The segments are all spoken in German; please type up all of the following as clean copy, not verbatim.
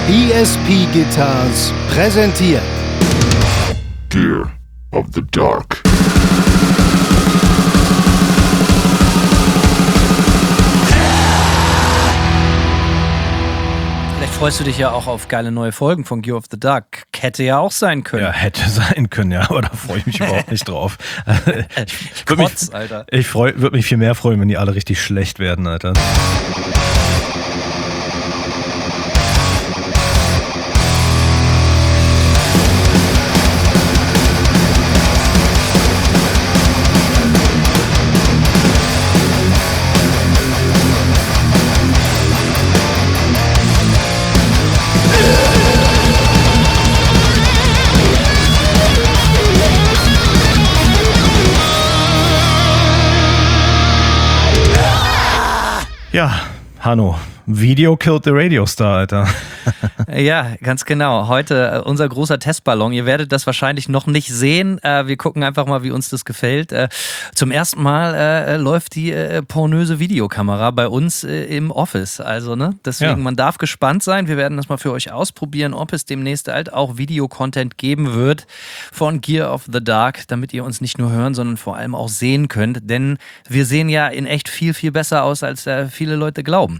ESP Guitars präsentiert Gear of the Dark. Vielleicht freust du dich ja auch auf geile neue Folgen von Gear of the Dark. Hätte ja auch sein können. Ja, hätte sein können, ja, aber da freue ich mich überhaupt nicht drauf. Ich würde mich viel mehr freuen, wenn die alle richtig schlecht werden, Alter. Ja, Hanno, Video killed the Radio Star, Alter. Ja, ganz genau. Heute unser großer Testballon. Ihr werdet das wahrscheinlich noch nicht sehen. Wir gucken einfach mal, wie uns das gefällt. Zum ersten Mal läuft die pornöse Videokamera bei uns im Office. Also, ne? Deswegen, Man darf gespannt sein. Wir werden das mal für euch ausprobieren, ob es demnächst halt auch Videocontent geben wird von Gear of the Dark, damit ihr uns nicht nur hören, sondern vor allem auch sehen könnt. Denn wir sehen ja in echt viel, viel besser aus, als viele Leute glauben.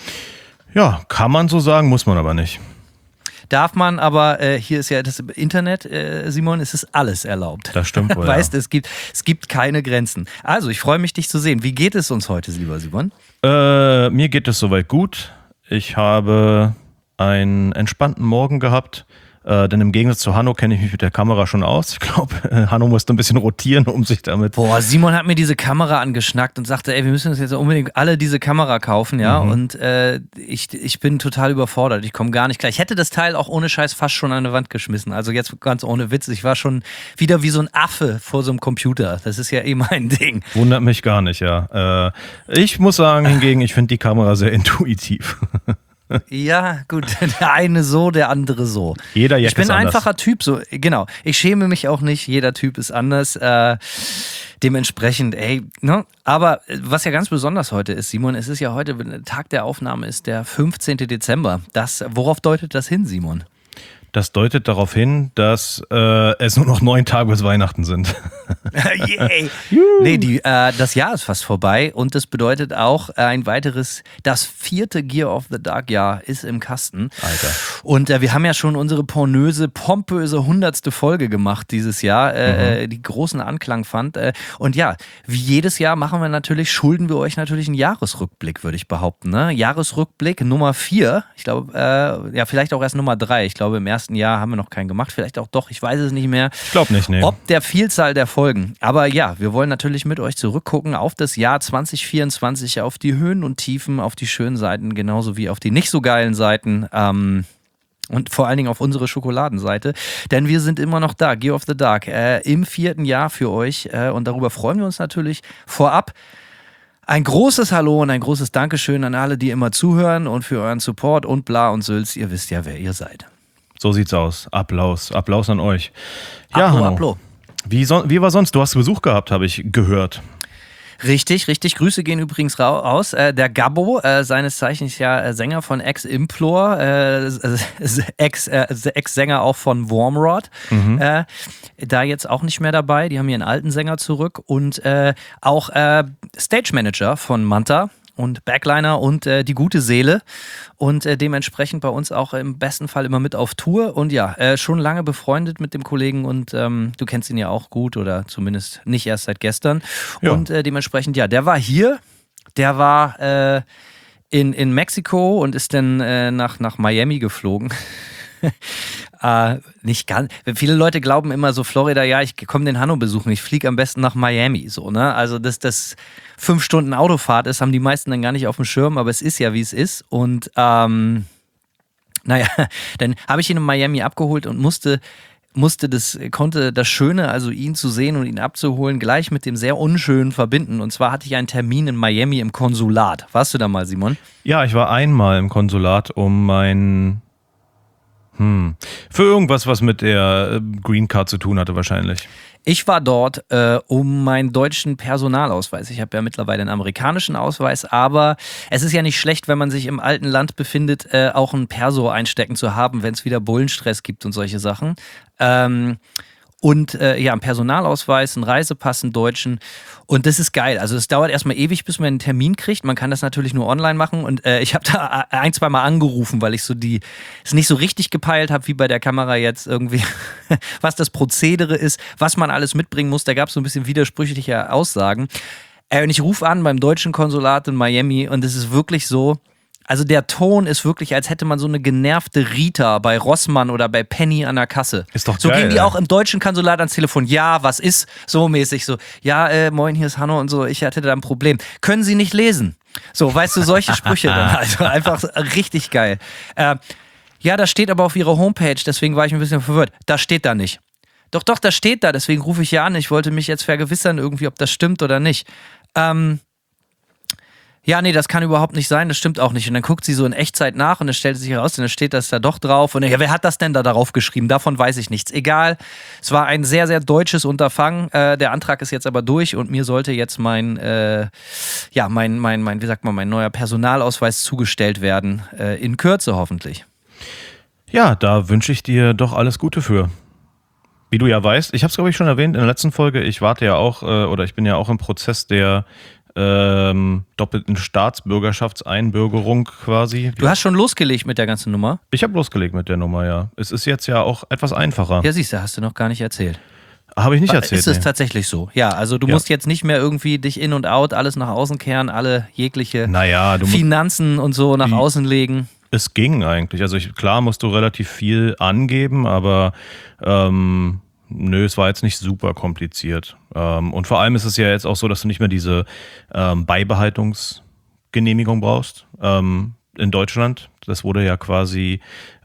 Ja, kann man so sagen, muss man aber nicht. Darf man, aber hier ist ja das Internet, Simon, es ist alles erlaubt. Das stimmt wohl. Weißt, es gibt keine Grenzen. Also, ich freue mich, dich zu sehen. Wie geht es uns heute, lieber Simon? Mir geht es soweit gut. Ich habe einen entspannten Morgen gehabt. Denn im Gegensatz zu Hanno kenne ich mich mit der Kamera schon aus. Ich glaube, Hanno musste ein bisschen rotieren, um sich damit... Boah, Simon hat mir diese Kamera angeschnackt und sagte, ey, wir müssen uns jetzt unbedingt alle diese Kamera kaufen, ja. Und ich bin total überfordert. Ich komme gar nicht klar. Ich hätte das Teil auch ohne Scheiß fast schon an die Wand geschmissen. Also jetzt ganz ohne Witz. Ich war schon wieder wie so ein Affe vor so einem Computer. Das ist ja eh mein Ding. Wundert mich gar nicht, ja. Ich muss sagen hingegen, ich finde die Kamera sehr intuitiv. Ja, gut, der eine so, der andere so. Jeder Jack Ich bin ist ein anders. einfacher Typ, so, genau. Ich schäme mich auch nicht, jeder Typ ist anders. Dementsprechend, ne? Aber was ja ganz besonders heute ist, Simon, es ist ja heute, Tag der Aufnahme ist der 15. Dezember. Worauf deutet das hin, Simon? Das deutet darauf hin, dass es nur noch 9 Tage bis Weihnachten sind. Yay! Nee, das Jahr ist fast vorbei und das bedeutet auch das 4. Gear of the Dark Jahr ist im Kasten. Alter. Und wir haben ja schon unsere pompöse 100. Folge gemacht dieses Jahr, die großen Anklang fand. Und ja, wie jedes Jahr schulden wir euch natürlich einen Jahresrückblick, würde ich behaupten. Ne? Jahresrückblick Nummer 4, ich glaube, vielleicht auch erst Nummer 3. Ich glaube, im ersten Jahr haben wir noch keinen gemacht, vielleicht auch doch, ich weiß es nicht mehr. Ich glaube nicht, nee. Ob der Vielzahl der Folgen. Aber ja, wir wollen natürlich mit euch zurückgucken auf das Jahr 2024, auf die Höhen und Tiefen, auf die schönen Seiten, genauso wie auf die nicht so geilen Seiten. Und vor allen Dingen auf unsere Schokoladenseite, denn wir sind immer noch da, Gear of the Dark, im 4. Jahr für euch und darüber freuen wir uns natürlich vorab. Ein großes Hallo und ein großes Dankeschön an alle, die immer zuhören und für euren Support und bla und Sülz, ihr wisst ja, wer ihr seid. So sieht's aus. Applaus an euch. Ja, Applaus. Wie war sonst? Du hast Besuch gehabt, habe ich gehört. Richtig. Grüße gehen übrigens raus. Der Gabbo, seines Zeichens ja Sänger von Ex-Implore, Ex-Sänger auch von Wormrod, da jetzt auch nicht mehr dabei. Die haben ihren alten Sänger zurück und auch Stage Manager von Manta und Backliner und die gute Seele und dementsprechend bei uns auch im besten Fall immer mit auf Tour und ja, schon lange befreundet mit dem Kollegen und du kennst ihn ja auch gut oder zumindest nicht erst seit gestern und dementsprechend, ja, der war hier, der war in Mexiko und ist dann nach Miami geflogen. Nicht ganz. Viele Leute glauben immer so, Florida, ja, ich komme den Hanno besuchen, ich fliege am besten nach Miami, so, ne? Also, dass das 5 Stunden Autofahrt ist, haben die meisten dann gar nicht auf dem Schirm, aber es ist ja, wie es ist. Und, dann habe ich ihn in Miami abgeholt und konnte das Schöne, also ihn zu sehen und ihn abzuholen, gleich mit dem sehr Unschönen verbinden. Und zwar hatte ich einen Termin in Miami im Konsulat. Warst du da mal, Simon? Ja, ich war einmal im Konsulat, um mein Für irgendwas, was mit der Green Card zu tun hatte wahrscheinlich. Ich war dort um meinen deutschen Personalausweis. Ich habe ja mittlerweile einen amerikanischen Ausweis, aber es ist ja nicht schlecht, wenn man sich im alten Land befindet, auch ein Perso einstecken zu haben, wenn es wieder Bullenstress gibt und solche Sachen. Einen Personalausweis, einen Reisepass, einen deutschen. Und das ist geil. Also es dauert erstmal ewig, bis man einen Termin kriegt. Man kann das natürlich nur online machen. Und ich habe da 1-2 Mal angerufen, weil ich es nicht so richtig gepeilt habe, wie bei der Kamera jetzt irgendwie, was das Prozedere ist, was man alles mitbringen muss. Da gab es so ein bisschen widersprüchliche Aussagen. Und ich rufe an beim deutschen Konsulat in Miami und es ist wirklich so, also der Ton ist wirklich, als hätte man so eine genervte Rita bei Rossmann oder bei Penny an der Kasse. Ist doch so geil, gehen die ey. auch im deutschen Konsulat ans Telefon. Ja, was ist? So mäßig so. Ja, moin, hier ist Hanno und so. Ich hatte da ein Problem. Können Sie nicht lesen? So, weißt du, solche Sprüche dann. Also einfach richtig geil. Ja, das steht aber auf Ihrer Homepage, deswegen war ich ein bisschen verwirrt. Das steht da nicht. Doch, das steht da, deswegen rufe ich ja an. Ich wollte mich jetzt vergewissern irgendwie, ob das stimmt oder nicht. Ja, nee, das kann überhaupt nicht sein, das stimmt auch nicht. Und dann guckt sie so in Echtzeit nach und es stellt sich heraus, und dann steht das da doch drauf. Und ja, wer hat das denn da darauf geschrieben? Davon weiß ich nichts. Egal, es war ein sehr, sehr deutsches Unterfangen. Der Antrag ist jetzt aber durch und mir sollte jetzt mein neuer Personalausweis zugestellt werden. In Kürze hoffentlich. Ja, da wünsche ich dir doch alles Gute für. Wie du ja weißt, ich habe es glaube ich schon erwähnt in der letzten Folge, ich warte ja auch, ich bin ja auch im Prozess der doppelten Staatsbürgerschaftseinbürgerung quasi. Du hast schon losgelegt mit der ganzen Nummer? Ich habe losgelegt mit der Nummer, ja. Es ist jetzt ja auch etwas einfacher. Ja, siehst du, hast du noch gar nicht erzählt. Habe ich nicht erzählt. Ist es tatsächlich so? Ja, also du musst jetzt nicht mehr irgendwie dich in und out, alles nach außen kehren, alle jegliche Finanzen und so nach außen legen. Es ging eigentlich. Also klar musst du relativ viel angeben, aber es war jetzt nicht super kompliziert. Und vor allem ist es ja jetzt auch so, dass du nicht mehr diese Beibehaltungsgenehmigung brauchst in Deutschland. Das wurde ja quasi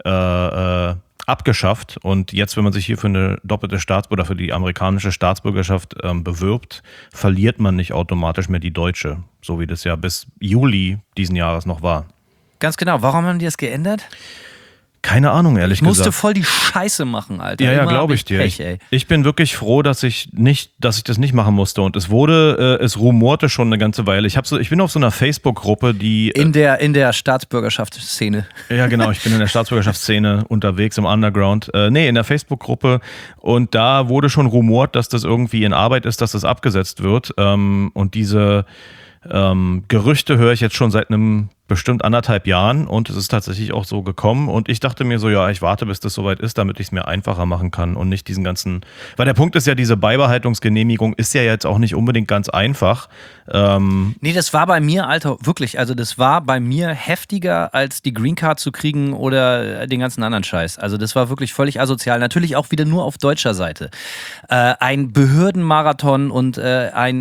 abgeschafft. Und jetzt, wenn man sich hier für eine doppelte für die amerikanische Staatsbürgerschaft bewirbt, verliert man nicht automatisch mehr die deutsche. So wie das ja bis Juli diesen Jahres noch war. Ganz genau. Warum haben die das geändert? Keine Ahnung, ehrlich gesagt. Ich musste voll die Scheiße machen, Alter. Ja, glaube ich dir. Pech, ich bin wirklich froh, dass ich das nicht machen musste. Und es rumorte schon eine ganze Weile. Ich bin auf so einer Facebook-Gruppe, die... In der Staatsbürgerschaftsszene. Ja, genau. Ich bin in der Staatsbürgerschaftsszene unterwegs im Underground. In der Facebook-Gruppe. Und da wurde schon rumort, dass das irgendwie in Arbeit ist, dass das abgesetzt wird. Und diese Gerüchte höre ich jetzt schon seit einem bestimmt 1,5 Jahren und es ist tatsächlich auch so gekommen und ich dachte mir so, ja, ich warte, bis das soweit ist, damit ich es mir einfacher machen kann und nicht diesen ganzen, weil der Punkt ist ja, diese Beibehaltungsgenehmigung ist ja jetzt auch nicht unbedingt ganz einfach. Nee, das war bei mir, Alter, wirklich, also das war bei mir heftiger, als die Green Card zu kriegen oder den ganzen anderen Scheiß. Also das war wirklich völlig asozial. Natürlich auch wieder nur auf deutscher Seite. Ein Behördenmarathon und ein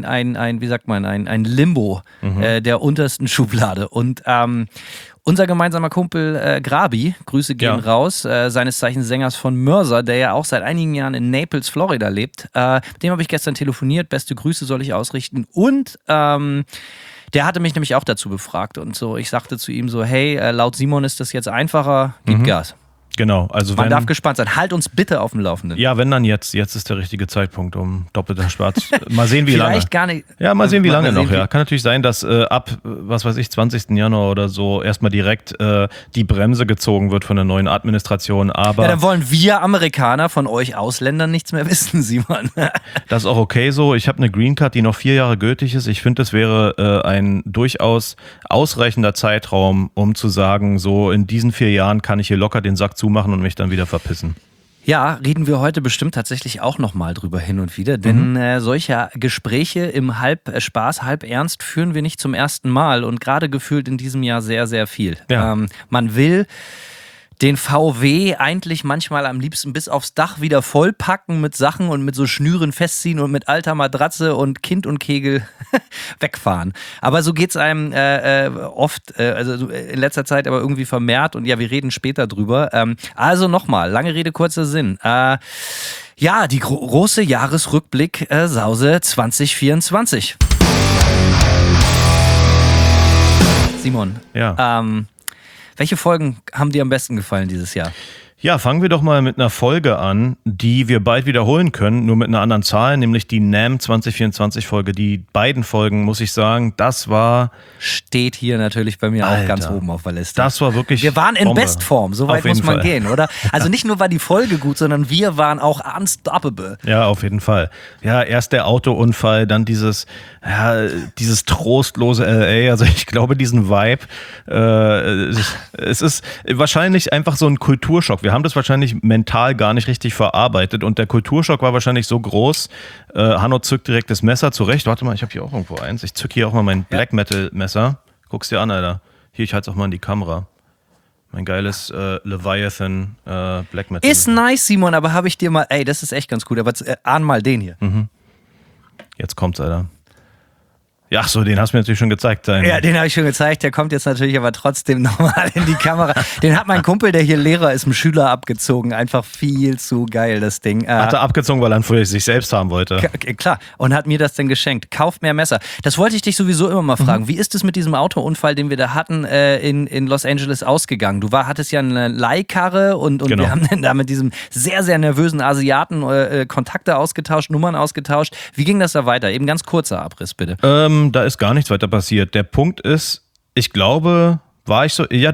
Limbo der untersten Schublade. Und unser gemeinsamer Kumpel Grabi, Grüße gehen raus, seines Zeichens Sängers von Mörser, der ja auch seit einigen Jahren in Naples, Florida lebt. Dem habe ich gestern telefoniert, beste Grüße soll ich ausrichten. Und der hatte mich nämlich auch dazu befragt und so. Ich sagte zu ihm so, hey, laut Simon ist das jetzt einfacher, gib Gas. Genau, also Man darf gespannt sein. Halt uns bitte auf dem Laufenden. Ja, wenn dann jetzt. Jetzt ist der richtige Zeitpunkt, um doppelter Spaß. Mal sehen, wie lange. Vielleicht gar nicht. Ja, mal sehen, wie lange noch. Ja, kann natürlich sein, dass ab, 20. Januar oder so erstmal direkt die Bremse gezogen wird von der neuen Administration. Aber ja, dann wollen wir Amerikaner von euch Ausländern nichts mehr wissen, Simon. Das ist auch okay so. Ich habe eine Green Card, die noch 4 Jahre gültig ist. Ich finde, das wäre ein durchaus ausreichender Zeitraum, um zu sagen, so in diesen 4 Jahren kann ich hier locker den Sack zumachen und mich dann wieder verpissen. Ja, reden wir heute bestimmt tatsächlich auch nochmal drüber hin und wieder, denn solche Gespräche im halb Spaß, halb Ernst führen wir nicht zum ersten Mal und gerade gefühlt in diesem Jahr sehr, sehr viel. Ja. Man will den VW eigentlich manchmal am liebsten bis aufs Dach wieder vollpacken mit Sachen und mit so Schnüren festziehen und mit alter Matratze und Kind und Kegel wegfahren. Aber so geht's einem oft, also in letzter Zeit aber irgendwie vermehrt und ja, wir reden später drüber. Also nochmal, lange Rede, kurzer Sinn. Ja, die große Jahresrückblick Sause 2024. Simon, ja. welche Folgen haben dir am besten gefallen dieses Jahr? Ja, fangen wir doch mal mit einer Folge an, die wir bald wiederholen können, nur mit einer anderen Zahl, nämlich die NAMM 2024 Folge. Die beiden Folgen, muss ich sagen, das war... Steht hier natürlich bei mir auch ganz oben auf der Liste. Das war wirklich Wir waren in Bombe. Bestform, so weit muss man gehen, oder? Also nicht nur war die Folge gut, sondern wir waren auch unstoppable. Ja, auf jeden Fall. Ja, erst der Autounfall, dann dieses trostlose LA. Also ich glaube, diesen Vibe, es ist wahrscheinlich einfach so ein Kulturschock. Wir haben das wahrscheinlich mental gar nicht richtig verarbeitet und der Kulturschock war wahrscheinlich so groß. Hanno zückt direkt das Messer zurecht. Warte mal, ich habe hier auch irgendwo eins. Ich zücke hier auch mal mein Black Metal Messer. Guck's dir an, Alter. Hier, ich halte es auch mal in die Kamera. Mein geiles Leviathan Black Metal. Ist nice, Simon, aber habe ich dir mal, das ist echt ganz gut, aber ahn mal den hier. Jetzt kommt's, Alter. Ja, ach so, den hast du mir natürlich schon gezeigt. Ja, den habe ich schon gezeigt. Der kommt jetzt natürlich aber trotzdem nochmal in die Kamera. Den hat mein Kumpel, der hier Lehrer ist, einem Schüler abgezogen. Einfach viel zu geil, das Ding. Hat er abgezogen, weil er für sich selbst haben wollte. Klar. Und hat mir das dann geschenkt. Kauft mehr Messer. Das wollte ich dich sowieso immer mal fragen. Wie ist es mit diesem Autounfall, den wir da hatten, in Los Angeles ausgegangen? Du hattest ja eine Leihkarre und genau. Wir haben dann da mit diesem sehr, sehr nervösen Asiaten Kontakte ausgetauscht, Nummern ausgetauscht. Wie ging das da weiter? Eben ganz kurzer Abriss, bitte. Da ist gar nichts weiter passiert. Der Punkt ist, ich glaube, ich war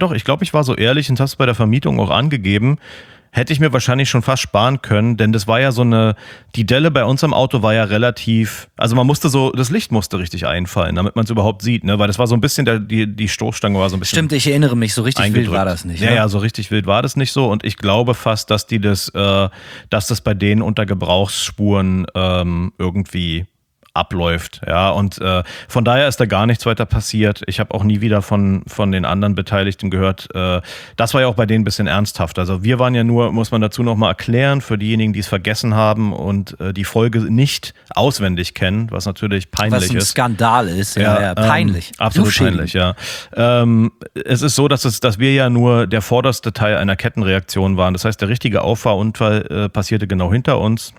so ehrlich und habe es bei der Vermietung auch angegeben, hätte ich mir wahrscheinlich schon fast sparen können, denn das war ja die Delle bei uns am Auto war ja relativ, also das Licht musste richtig einfallen, damit man es überhaupt sieht, ne? Weil das war so ein bisschen, die Stoßstange war so ein bisschen. Stimmt, ich erinnere mich, so richtig wild war das nicht. Ne? Ja, so richtig wild war das nicht so und ich glaube fast, dass das bei denen unter Gebrauchsspuren irgendwie abläuft, ja, und von daher ist da gar nichts weiter passiert. Ich habe auch nie wieder von den anderen Beteiligten gehört. Das war ja auch bei denen ein bisschen ernsthaft. Also wir waren ja nur, muss man dazu nochmal erklären, für diejenigen, die es vergessen haben und die Folge nicht auswendig kennen, was natürlich peinlich ist. Was ein Skandal ist, ja, peinlich. Absolut peinlich, ja. Es ist so, dass wir ja nur der vorderste Teil einer Kettenreaktion waren. Das heißt, der richtige Auffahrunfall passierte genau hinter uns.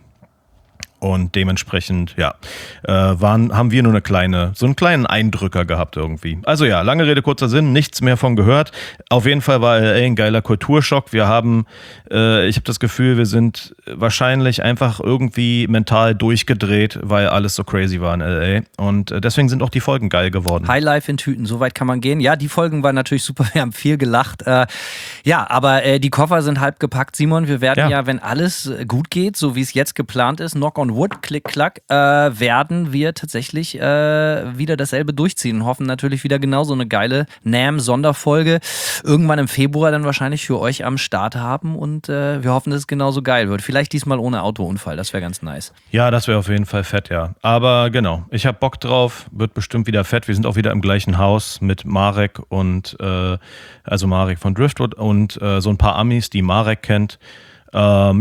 Und dementsprechend, ja, haben wir nur so einen kleinen Eindrücker gehabt irgendwie. Also ja, lange Rede, kurzer Sinn, nichts mehr von gehört. Auf jeden Fall war LA ein geiler Kulturschock. Ich habe das Gefühl, wir sind wahrscheinlich einfach irgendwie mental durchgedreht, weil alles so crazy war in LA. Und deswegen sind auch die Folgen geil geworden. Highlife in Tüten, so weit kann man gehen. Ja, die Folgen waren natürlich super, wir haben viel gelacht. Aber die Koffer sind halb gepackt, Simon. Wir werden ja, wenn alles gut geht, so wie es jetzt geplant ist, knock on wood, klick, klack, werden wir tatsächlich wieder dasselbe durchziehen und hoffen natürlich wieder genauso eine geile NAMM-Sonderfolge irgendwann im Februar dann wahrscheinlich für euch am Start haben und wir hoffen, dass es genauso geil wird. Vielleicht diesmal ohne Autounfall, das wäre ganz nice. Ja, das wäre auf jeden Fall fett, ja. Aber genau, ich habe Bock drauf, wird bestimmt wieder fett. Wir sind auch wieder im gleichen Haus mit Marek und also Marek von Driftwood und so ein paar Amis, die Marek kennt. Ich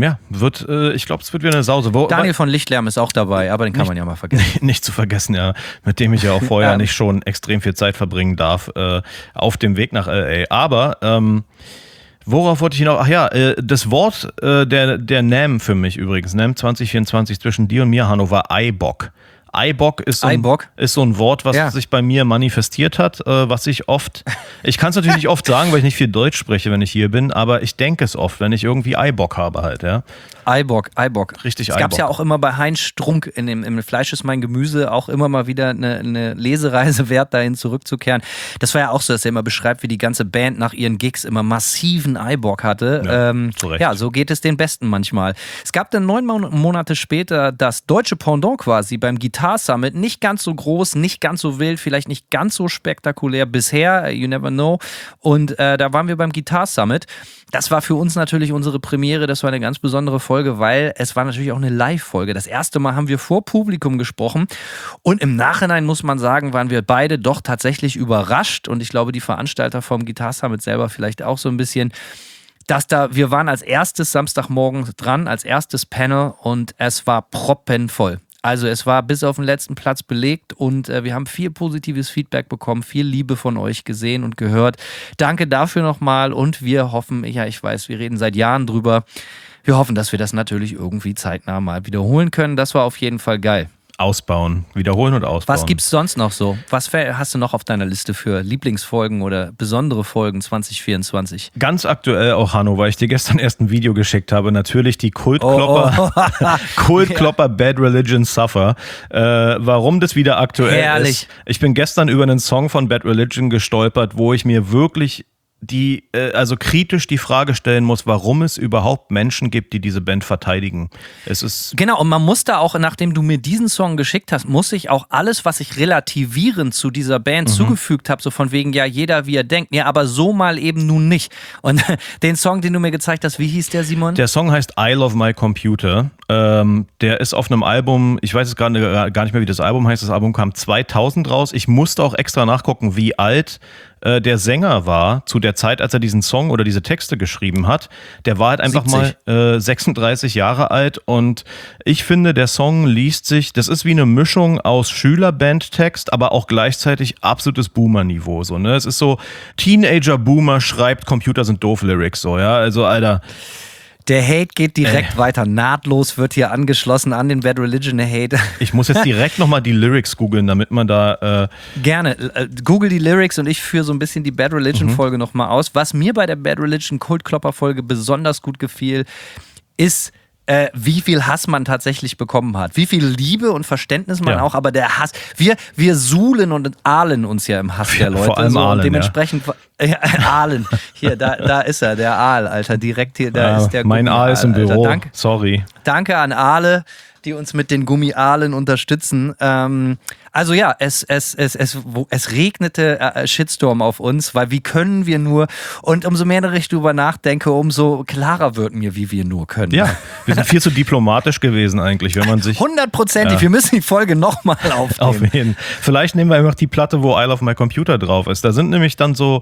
glaube, es wird wieder eine Sause. Daniel von Lichtlärm ist auch dabei, aber den kann man ja mal vergessen. Nicht zu vergessen, ja, mit dem ich ja auch vorher nicht schon extrem viel Zeit verbringen darf auf dem Weg nach LA. Aber worauf wollte ich hinaus? Ach ja, das Wort der NAMM für mich übrigens, NAMM 2024 zwischen dir und mir, Hanno, war Eibok. Eibok ist so ein Wort, was sich bei mir manifestiert hat, was ich kann es natürlich nicht oft sagen, weil ich nicht viel Deutsch spreche, wenn ich hier bin, aber ich denke es oft, wenn ich irgendwie Eibok habe halt, ja. Eibok. Richtig, Eibok. Es gab es ja auch immer bei Heinz Strunk im Fleisch ist mein Gemüse auch immer mal wieder eine Lesereise wert, dahin zurückzukehren. Das war ja auch so, dass er immer beschreibt, wie die ganze Band nach ihren Gigs immer massiven Eibok hatte. Ja, so geht es den Besten manchmal. Es gab dann 9 Monate später das deutsche Pendant quasi beim Guitar Summit. Nicht ganz so groß, nicht ganz so wild, vielleicht nicht ganz so spektakulär bisher, you never know. Und da waren wir beim Guitar Summit. Das war für uns natürlich unsere Premiere, das war eine ganz besondere Folge, weil es war natürlich auch eine Live-Folge. Das erste Mal haben wir vor Publikum gesprochen und im Nachhinein muss man sagen, waren wir beide doch tatsächlich überrascht und ich glaube, die Veranstalter vom Guitar Summit selber vielleicht auch so ein bisschen, wir waren als erstes Samstagmorgen dran, als erstes Panel und es war proppenvoll. Also es war bis auf den letzten Platz belegt und wir haben viel positives Feedback bekommen, viel Liebe von euch gesehen und gehört. Danke dafür nochmal und wir hoffen, ja ich weiß, wir reden seit Jahren drüber, wir hoffen, dass wir das natürlich irgendwie zeitnah mal wiederholen können. Das war auf jeden Fall geil. Ausbauen. Wiederholen und ausbauen. Was gibt's sonst noch so? Was hast du noch auf deiner Liste für Lieblingsfolgen oder besondere Folgen 2024? Ganz aktuell auch, Hanno, weil ich dir gestern erst ein Video geschickt habe. Natürlich die Kultklopper, Kultklopper Bad Religion Suffer. Warum das wieder aktuell ist. Ich bin gestern über einen Song von Bad Religion gestolpert, wo ich mir wirklich also kritisch die Frage stellen muss, warum es überhaupt Menschen gibt, die diese Band verteidigen. Es ist genau, und man muss da auch, nachdem du mir diesen Song geschickt hast, muss ich auch alles, was ich relativierend zu dieser Band zugefügt habe, so von wegen, ja, jeder wie er denkt, ja, aber so mal eben nun nicht. Und den Song, den du mir gezeigt hast, wie hieß der, Simon? Der Song heißt I Love My Computer. Der ist auf einem Album, ich weiß jetzt gar nicht mehr, wie das Album heißt. Das Album kam 2000 raus. Ich musste auch extra nachgucken, wie alt der Sänger war zu der Zeit, als er diesen Song oder diese Texte geschrieben hat. Der war halt einfach 70. mal 36 Jahre alt und ich finde, der Song liest sich, das ist wie eine Mischung aus Schülerbandtext, aber auch gleichzeitig absolutes Boomer-Niveau. So, ne? Es ist so, Teenager-Boomer schreibt, Computer sind doof Lyrics, so, ja, also, Alter. Der Hate geht direkt weiter. Nahtlos wird hier angeschlossen an den Bad Religion Hate. Ich muss jetzt direkt nochmal die Lyrics googeln, damit man da... Gerne. Google die Lyrics und ich führe so ein bisschen die Bad Religion Folge nochmal aus. Was mir bei der Bad Religion Kultklopper Folge besonders gut gefiel, ist... wie viel Hass man tatsächlich bekommen hat. Wie viel Liebe und Verständnis man auch, aber der Hass, wir suhlen und ahlen uns ja im Hass der Leute. Vor allem so, Ahlen, und dementsprechend, Ahlen, hier, da ist er, der Aal, Alter, direkt hier, da ist der mein Aal ist im Büro, Danke, sorry. Danke an Aale, die uns mit den Gummiaalen unterstützen. Also ja, es regnete Shitstorm auf uns, weil wie können wir nur, und umso mehr ich drüber nachdenke, umso klarer wird mir, wie wir nur können. Ja, wir sind viel zu diplomatisch gewesen eigentlich, wenn man sich... 100%, wir müssen die Folge nochmal aufnehmen. Auf jeden. Vielleicht nehmen wir einfach die Platte, wo I Love My Computer drauf ist. Da sind nämlich dann so,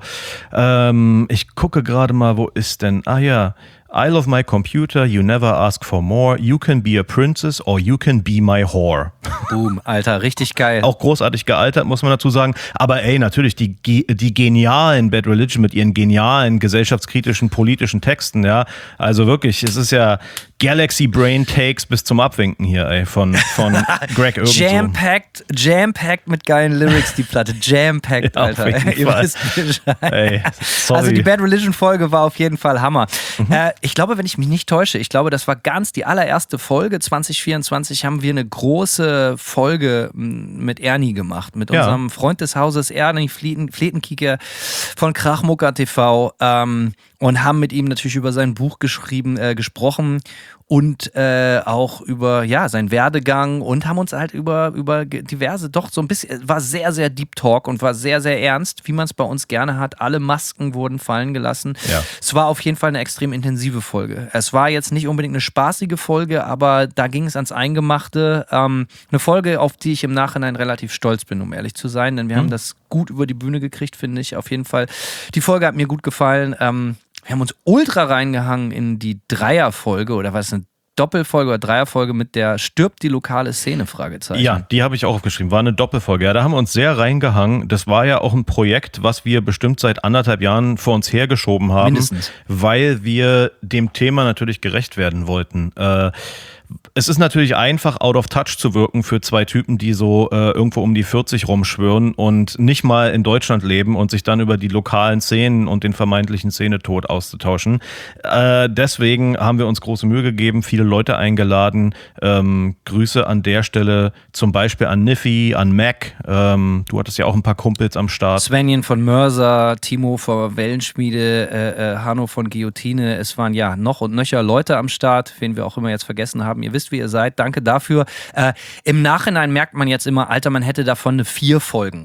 ich gucke gerade mal, wo ist denn, I love my computer, you never ask for more, you can be a princess or you can be my whore. Boom, Alter, richtig geil. Auch großartig gealtert, muss man dazu sagen. Aber ey, natürlich, die genialen Bad Religion mit ihren genialen gesellschaftskritischen, politischen Texten, ja. Also wirklich, es ist ja Galaxy Brain Takes bis zum Abwinken hier, ey, von Greg irgendwo. Jam-packed mit geilen Lyrics, die Platte. Jam-packed, ja, Alter. Ihr wisst Bescheid. Ey, sorry. Also die Bad Religion Folge war auf jeden Fall Hammer. Ich glaube, wenn ich mich nicht täusche, das war die allererste Folge 2024, haben wir eine große Folge mit Ernie gemacht, mit unserem Freund des Hauses Ernie Fletenkieker von Krachmucker TV und haben mit ihm natürlich über sein Buch gesprochen und auch über seinen Werdegang und haben uns halt über diverse, doch so ein bisschen, war sehr, sehr Deep Talk und war sehr, sehr ernst, wie man es bei uns gerne hat. Alle Masken wurden fallen gelassen. Ja. Es war auf jeden Fall eine extrem intensive Folge. Es war jetzt nicht unbedingt eine spaßige Folge, aber da ging es ans Eingemachte. Eine Folge, auf die ich im Nachhinein relativ stolz bin, um ehrlich zu sein, denn wir haben das gut über die Bühne gekriegt, finde ich. Auf jeden Fall. Die Folge hat mir gut gefallen. Wir haben uns ultra reingehangen in die Dreierfolge oder was, eine Doppelfolge oder Dreierfolge mit der Stirbt die lokale Szene, Fragezeichen. Ja, die habe ich auch aufgeschrieben, war eine Doppelfolge. Ja, da haben wir uns sehr reingehangen. Das war ja auch ein Projekt, was wir bestimmt seit 1,5 Jahren vor uns hergeschoben haben. Mindestens. Weil wir dem Thema natürlich gerecht werden wollten. Es ist natürlich einfach, out of touch zu wirken für zwei Typen, die so irgendwo um die 40 rumschwören und nicht mal in Deutschland leben und sich dann über die lokalen Szenen und den vermeintlichen Szenetod auszutauschen. Deswegen haben wir uns große Mühe gegeben, viele Leute eingeladen. Grüße an der Stelle zum Beispiel an Niffy, an Mac. Du hattest ja auch ein paar Kumpels am Start. Svenjen von Mörser, Timo von Wellenschmiede, Hanno von Guillotine. Es waren noch und nöcher Leute am Start, wen wir auch immer jetzt vergessen haben. Ihr wisst, wie ihr seid. Danke dafür. Im Nachhinein merkt man jetzt immer, Alter, man hätte davon 4 Folgen.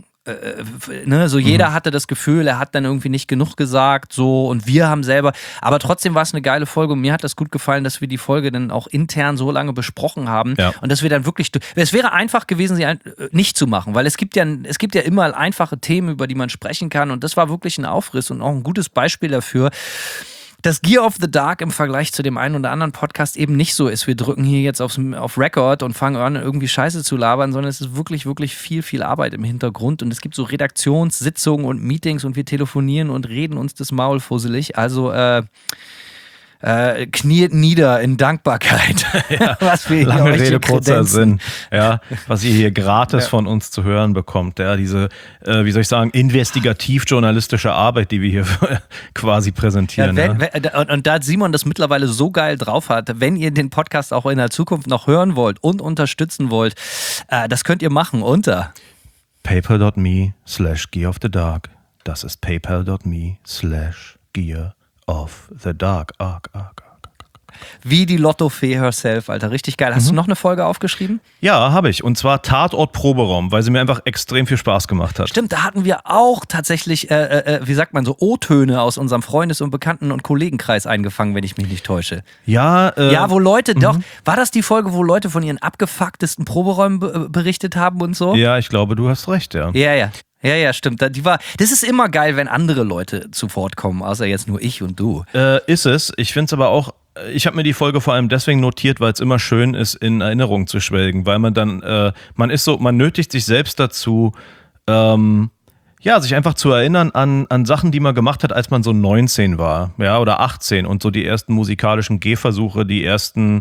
So jeder hatte das Gefühl, er hat dann irgendwie nicht genug gesagt, so, und wir haben selber, aber trotzdem war es eine geile Folge und mir hat das gut gefallen, dass wir die Folge dann auch intern so lange besprochen haben und dass wir dann wirklich, es wäre einfach gewesen, sie nicht zu machen, weil es gibt ja immer einfache Themen, über die man sprechen kann, und das war wirklich ein Aufriss und auch ein gutes Beispiel dafür, dass Gear of the Dark im Vergleich zu dem einen oder anderen Podcast eben nicht so ist. Wir drücken hier jetzt auf Record und fangen an, irgendwie Scheiße zu labern, sondern es ist wirklich, wirklich viel, viel Arbeit im Hintergrund und es gibt so Redaktionssitzungen und Meetings und wir telefonieren und reden uns das Maul fusselig. Also kniet nieder in Dankbarkeit. Was wir Lange hier Rede, kurzer kredenzen. Sinn. Ja, was ihr hier gratis von uns zu hören bekommt. Ja, diese, wie soll ich sagen, investigativ-journalistische Arbeit, die wir hier quasi präsentieren. Und da Simon das mittlerweile so geil drauf hat, wenn ihr den Podcast auch in der Zukunft noch hören wollt und unterstützen wollt, das könnt ihr machen unter paypal.me/Gear of the Dark. Das ist paypal.me/Gear of the Dark. wie die Lottofee herself, Alter. Richtig geil. Hast du noch eine Folge aufgeschrieben? Ja, habe ich. Und zwar Tatort Proberaum, weil sie mir einfach extrem viel Spaß gemacht hat. Stimmt, da hatten wir auch tatsächlich, wie sagt man so, O-Töne aus unserem Freundes- und Bekannten- und Kollegenkreis eingefangen, wenn ich mich nicht täusche. Ja, wo Leute, doch, war das die Folge, wo Leute von ihren abgefucktesten Proberäumen berichtet haben und so? Ja, ich glaube, du hast recht, ja. Ja, stimmt. Das ist immer geil, wenn andere Leute zu Wort kommen, außer jetzt nur ich und du. Ist es. Ich finde es aber auch, ich habe mir die Folge vor allem deswegen notiert, weil es immer schön ist, in Erinnerung zu schwelgen, weil man dann, man nötigt sich selbst dazu, sich einfach zu erinnern an Sachen, die man gemacht hat, als man so 19 war, ja, oder 18 und so die ersten musikalischen Gehversuche, die ersten,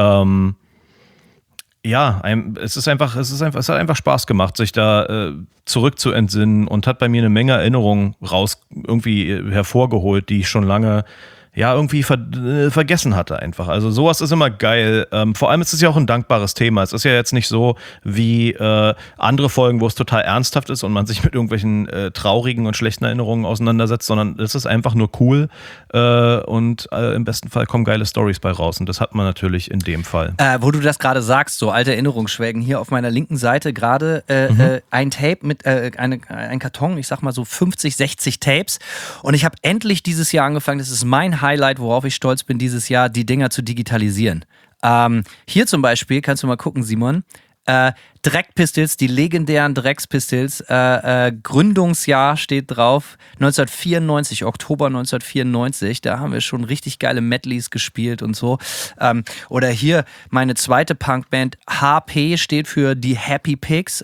es hat einfach Spaß gemacht, sich da zurück zu entsinnen und hat bei mir eine Menge Erinnerungen hervorgeholt, die ich schon lange irgendwie vergessen hatte einfach. Also sowas ist immer geil. Vor allem ist es ja auch ein dankbares Thema. Es ist ja jetzt nicht so wie andere Folgen, wo es total ernsthaft ist und man sich mit irgendwelchen traurigen und schlechten Erinnerungen auseinandersetzt, sondern es ist einfach nur cool und im besten Fall kommen geile Storys bei raus und das hat man natürlich in dem Fall. Wo du das gerade sagst, so alte Erinnerungsschwelgen, hier auf meiner linken Seite gerade ein Tape mit ein Karton, ich sag mal so 50, 60 Tapes und ich habe endlich dieses Jahr angefangen, das ist mein Highlight, worauf ich stolz bin dieses Jahr, die Dinger zu digitalisieren. Hier zum Beispiel, kannst du mal gucken, Simon, Dreck Pistols, die legendären Drecks Pistols, Gründungsjahr steht drauf, 1994, Oktober 1994, da haben wir schon richtig geile Medleys gespielt und so. Oder hier meine zweite Punkband, HP steht für die Happy Pigs,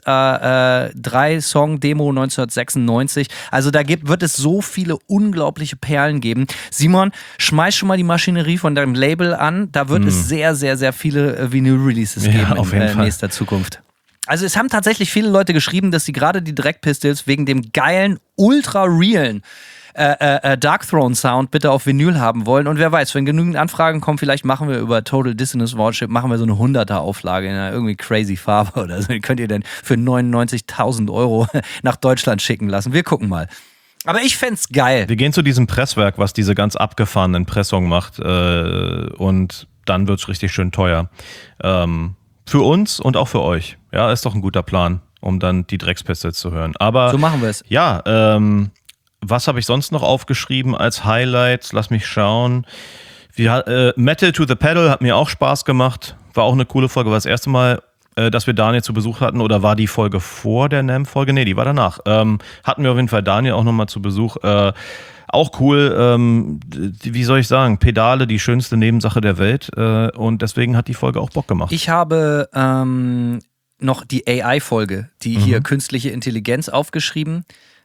3-Song-Demo 1996. Also da wird es so viele unglaubliche Perlen geben. Simon, schmeiß schon mal die Maschinerie von deinem Label an, da wird es sehr, sehr, sehr viele Vinyl-Releases geben in nächster Zukunft. Also es haben tatsächlich viele Leute geschrieben, dass sie gerade die Dreck Pistols wegen dem geilen, ultra-realen Dark Throne Sound bitte auf Vinyl haben wollen. Und wer weiß, wenn genügend Anfragen kommen, vielleicht machen wir über Total Dissonance Worship, machen wir so eine 100er Auflage in einer irgendwie crazy Farbe oder so. Die könnt ihr dann für 99.000 € nach Deutschland schicken lassen. Wir gucken mal. Aber ich fänd's geil. Wir gehen zu diesem Presswerk, was diese ganz abgefahrenen Pressungen macht und dann wird's richtig schön teuer. Für uns und auch für euch. Ja, ist doch ein guter Plan, um dann die Dreckspistols zu hören. Aber so machen wir es. Ja, was habe ich sonst noch aufgeschrieben als Highlights? Lass mich schauen. Metal to the Pedal hat mir auch Spaß gemacht. War auch eine coole Folge. War das erste Mal, dass wir Daniel zu Besuch hatten. Oder war die Folge vor der NAMM-Folge? Nee, die war danach. Hatten wir auf jeden Fall Daniel auch nochmal zu Besuch. Auch cool, wie soll ich sagen, Pedale, die schönste Nebensache der Welt und deswegen hat die Folge auch Bock gemacht. Ich habe noch die AI-Folge, die hier künstliche Intelligenz aufgeschrieben.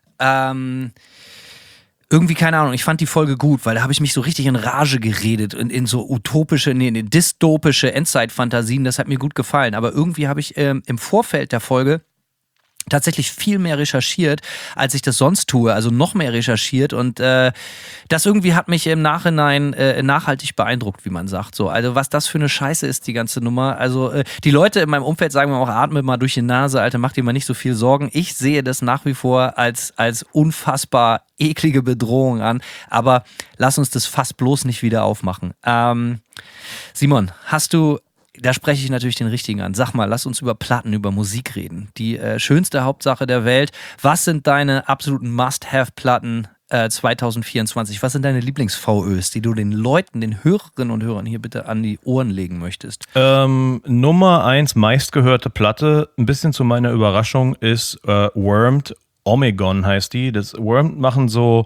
Irgendwie, keine Ahnung, ich fand die Folge gut, weil da habe ich mich so richtig in Rage geredet und in so dystopische Endzeit-Fantasien, das hat mir gut gefallen. Aber irgendwie habe ich im Vorfeld der Folge tatsächlich viel mehr recherchiert, als ich das sonst tue, also noch mehr recherchiert und das irgendwie hat mich im Nachhinein nachhaltig beeindruckt, wie man sagt. So, also was das für eine Scheiße ist, die ganze Nummer. Also die Leute in meinem Umfeld sagen mir auch, atme mal durch die Nase, Alter, mach dir mal nicht so viel Sorgen. Ich sehe das nach wie vor als unfassbar eklige Bedrohung an, aber lass uns das Fass bloß nicht wieder aufmachen. Simon, da spreche ich natürlich den Richtigen an. Sag mal, lass uns über Platten, über Musik reden. Die schönste Hauptsache der Welt. Was sind deine absoluten Must-Have-Platten 2024? Was sind deine Lieblings-VÖs, die du den Leuten, den Hörerinnen und Hörern hier bitte an die Ohren legen möchtest? Nummer 1 meistgehörte Platte, ein bisschen zu meiner Überraschung, ist Wormed. Omegon heißt die. Das Wormed machen so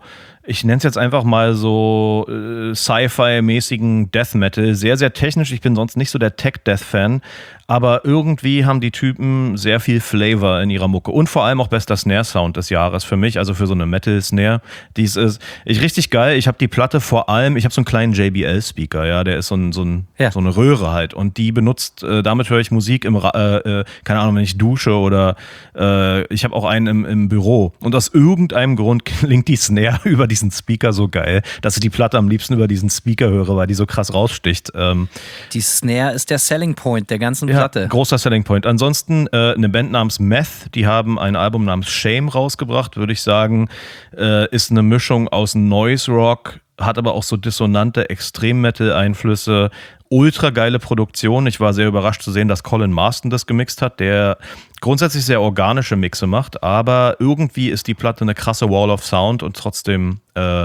ich nenne es jetzt einfach mal so Sci-Fi-mäßigen Death Metal. Sehr, sehr technisch. Ich bin sonst nicht so der Tech-Death-Fan. Aber irgendwie haben die Typen sehr viel Flavor in ihrer Mucke. Und vor allem auch bester Snare-Sound des Jahres für mich. Also für so eine Metal-Snare. Dies ist richtig geil. Ich habe die Platte vor allem, ich habe so einen kleinen JBL-Speaker. Ja, der ist so eine Röhre halt. Und die benutzt, damit höre ich Musik keine Ahnung, wenn ich dusche oder ich habe auch einen im Büro. Und aus irgendeinem Grund klingt die Snare über diesen Speaker so geil, dass ich die Platte am liebsten über diesen Speaker höre, weil die so krass raussticht. Die Snare ist der Selling Point der ganzen Platte. Ja, großer Selling Point. Ansonsten eine Band namens Meth, die haben ein Album namens Shame rausgebracht, würde ich sagen, ist eine Mischung aus Noise Rock, hat aber auch so dissonante Extrem-Metal-Einflüsse, ultra geile Produktion. Ich war sehr überrascht zu sehen, dass Colin Marston das gemixt hat, der grundsätzlich sehr organische Mixe macht, aber irgendwie ist die Platte eine krasse Wall of Sound und trotzdem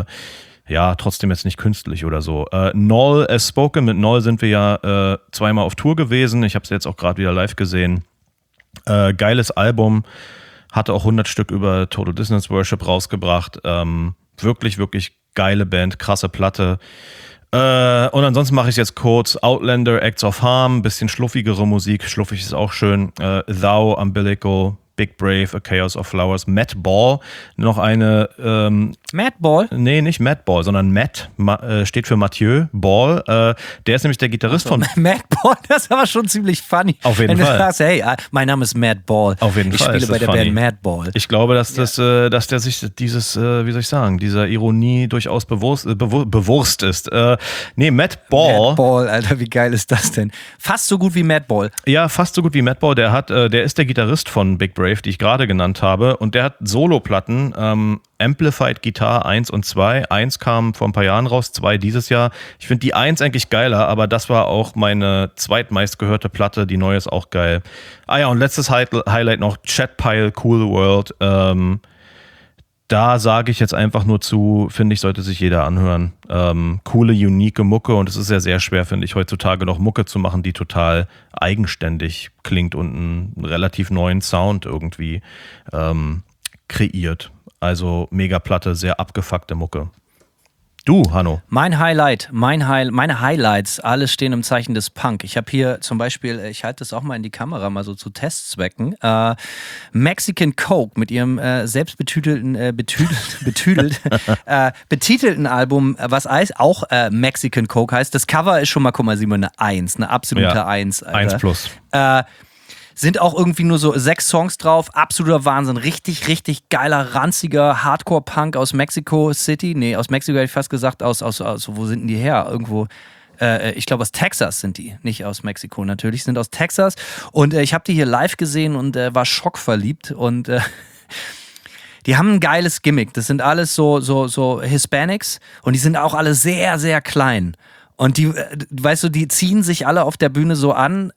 jetzt nicht künstlich oder so. Noll as Spoken, mit Noll sind wir ja zweimal auf Tour gewesen. Ich habe es jetzt auch gerade wieder live gesehen. Geiles Album, hatte auch 100 Stück über Total Dissonance Worship rausgebracht. Wirklich, wirklich geile Band, krasse Platte. Und ansonsten mache ich es jetzt kurz. Outlander, Acts of Harm, bisschen schluffigere Musik. Schluffig ist auch schön. Thou, Umbilical, Big Brave, A Chaos of Flowers, Matt Ball, noch eine... Matt Ball? Nee, nicht Matt Ball, sondern Matt steht für Mathieu Ball. Der ist nämlich der Gitarrist von... Matt Ball, das ist aber schon ziemlich funny. Auf jeden Wenn Fall. du sagst, hey, mein Name ist Matt Ball. Auf jeden Fall. Ich spiele bei der Band Matt Ball. Ich glaube, dass der sich dieser Ironie durchaus bewusst ist. Matt Ball. Matt Ball, Alter, wie geil ist das denn? Fast so gut wie Matt Ball. Ja, fast so gut wie Matt Ball. Der ist der Gitarrist von Big Brave, die ich gerade genannt habe. Und der hat Soloplatten, Amplified Guitar 1 und 2. 1 kam vor ein paar Jahren raus, 2 dieses Jahr. Ich finde die 1 eigentlich geiler, aber das war auch meine zweitmeistgehörte Platte. Die neue ist auch geil. Ah ja, und letztes Highlight noch, Chat Pile, Cool World. Da sage ich jetzt einfach nur zu, finde ich, sollte sich jeder anhören. Coole, unique Mucke und es ist ja sehr schwer, finde ich, heutzutage noch Mucke zu machen, die total eigenständig klingt und einen relativ neuen Sound irgendwie kreiert. Also Megaplatte, sehr abgefuckte Mucke. Du, Hanno. Meine Highlights, alle stehen im Zeichen des Punk. Ich habe hier zum Beispiel, ich halte das auch mal in die Kamera, mal so zu Testzwecken, Mexican Coke mit ihrem selbstbetitelten betitelten Album, was auch Mexican Coke heißt. Das Cover ist schon mal, guck mal, Simon, eine 1, eine absolute 1. Alter. 1+. Sind auch irgendwie nur so 6 Songs drauf. Absoluter Wahnsinn. Richtig, richtig geiler, ranziger Hardcore-Punk aus Mexico City. Nee, aus Mexiko hätte ich fast gesagt. Aus wo sind denn die her? Irgendwo. Ich glaube, aus Texas sind die. Nicht aus Mexiko natürlich, sind aus Texas. Und ich habe die hier live gesehen und war schockverliebt. Und die haben ein geiles Gimmick. Das sind alles so Hispanics. Und die sind auch alle sehr, sehr klein. Und die, weißt du, die ziehen sich alle auf der Bühne so an,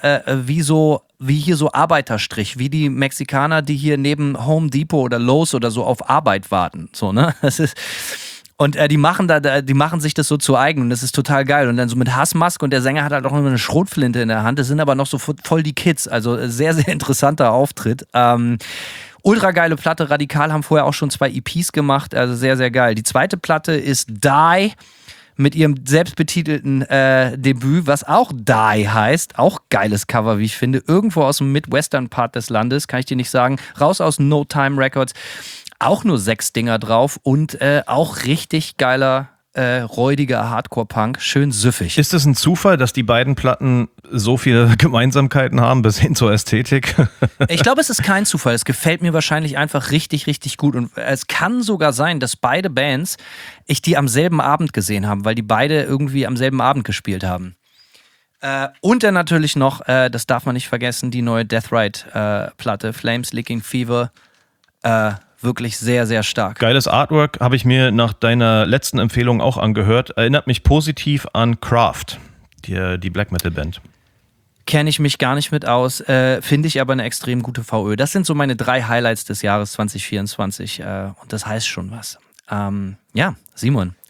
wie hier so Arbeiterstrich, wie die Mexikaner, die hier neben Home Depot oder Lowe's oder so auf Arbeit warten. So, ne? Das ist. Und die machen sich das so zu eigen und das ist total geil. Und dann so mit Hassmaske und der Sänger hat halt auch immer eine Schrotflinte in der Hand. Das sind aber noch so voll die Kids. Also sehr, sehr interessanter Auftritt. Ultra geile Platte. Radikal haben vorher auch schon 2 EPs gemacht. Also sehr, sehr geil. Die zweite Platte ist Die. Mit ihrem selbstbetitelten Debüt, was auch Die heißt. Auch geiles Cover, wie ich finde. Irgendwo aus dem Midwestern-Part des Landes, kann ich dir nicht sagen. Raus aus No Time Records. Auch nur 6 Dinger drauf und auch richtig geiler, räudiger Hardcore-Punk. Schön süffig. Ist es ein Zufall, dass die beiden Platten so viele Gemeinsamkeiten haben, bis hin zur Ästhetik? Ich glaube, es ist kein Zufall. Es gefällt mir wahrscheinlich einfach richtig, richtig gut. Und es kann sogar sein, dass beide Bands, ich die am selben Abend gesehen habe, weil die beide irgendwie am selben Abend gespielt haben. Und dann natürlich noch, das darf man nicht vergessen, die neue Death Ride-Platte, Flames Licking Fever. Wirklich sehr, sehr stark. Geiles Artwork, habe ich mir nach deiner letzten Empfehlung auch angehört. Erinnert mich positiv an Craft, die Black Metal Band. Kenne ich mich gar nicht mit aus, finde ich aber eine extrem gute VÖ. Das sind so meine 3 Highlights des Jahres 2024 und das heißt schon was. Ja, Simon,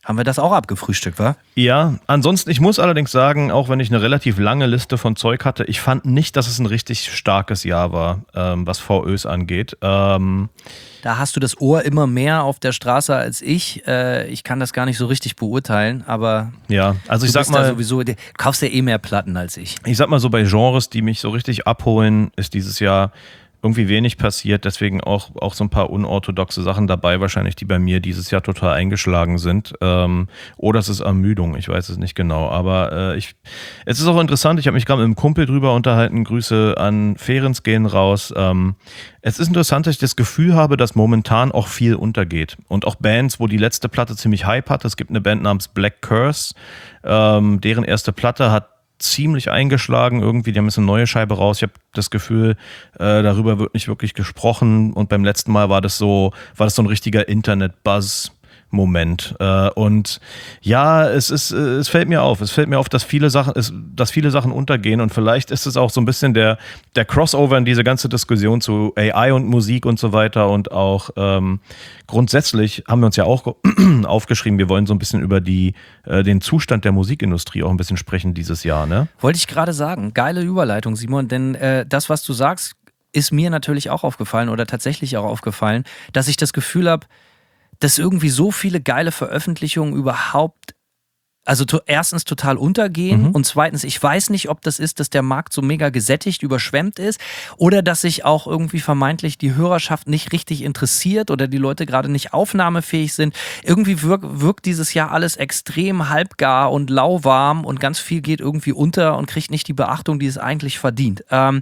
haben wir das auch abgefrühstückt, wa? Ja, ansonsten, ich muss allerdings sagen, auch wenn ich eine relativ lange Liste von Zeug hatte, ich fand nicht, dass es ein richtig starkes Jahr war, was VÖs angeht. Da hast du das Ohr immer mehr auf der Straße als ich. Ich kann das gar nicht so richtig beurteilen, aber ja, also ich du sag bist mal, da sowieso, du kaufst ja eh mehr Platten als ich. ich sag mal so, bei Genres, die mich so richtig abholen, ist dieses Jahr irgendwie wenig passiert, deswegen auch so ein paar unorthodoxe Sachen dabei, wahrscheinlich, die bei mir dieses Jahr total eingeschlagen sind. Oder es ist Ermüdung, ich weiß es nicht genau. Aber es ist auch interessant, ich habe mich gerade mit einem Kumpel drüber unterhalten, Grüße an Ferenc gehen raus. Es ist interessant, dass ich das Gefühl habe, dass momentan auch viel untergeht. Und auch Bands, wo die letzte Platte ziemlich Hype hat. Es gibt eine Band namens Black Curse, deren erste Platte hat ziemlich eingeschlagen irgendwie, die haben jetzt eine neue Scheibe raus. Ich habe das Gefühl, darüber wird nicht wirklich gesprochen und beim letzten Mal war das so ein richtiger Internet-Buzz-Moment. Und ja, es fällt mir auf, dass viele Sachen untergehen und vielleicht ist es auch so ein bisschen der Crossover in diese ganze Diskussion zu AI und Musik und so weiter und auch grundsätzlich haben wir uns ja auch aufgeschrieben, wir wollen so ein bisschen über den Zustand der Musikindustrie auch ein bisschen sprechen dieses Jahr, ne? Wollte ich gerade sagen, geile Überleitung, Simon, denn das, was du sagst, ist mir natürlich auch aufgefallen oder tatsächlich auch aufgefallen, dass ich das Gefühl habe, dass irgendwie so viele geile Veröffentlichungen überhaupt, also erstens total untergehen und zweitens, ich weiß nicht, ob das ist, dass der Markt so mega gesättigt, überschwemmt ist oder dass sich auch irgendwie vermeintlich die Hörerschaft nicht richtig interessiert oder die Leute gerade nicht aufnahmefähig sind. Irgendwie wirkt dieses Jahr alles extrem halbgar und lauwarm und ganz viel geht irgendwie unter und kriegt nicht die Beachtung, die es eigentlich verdient.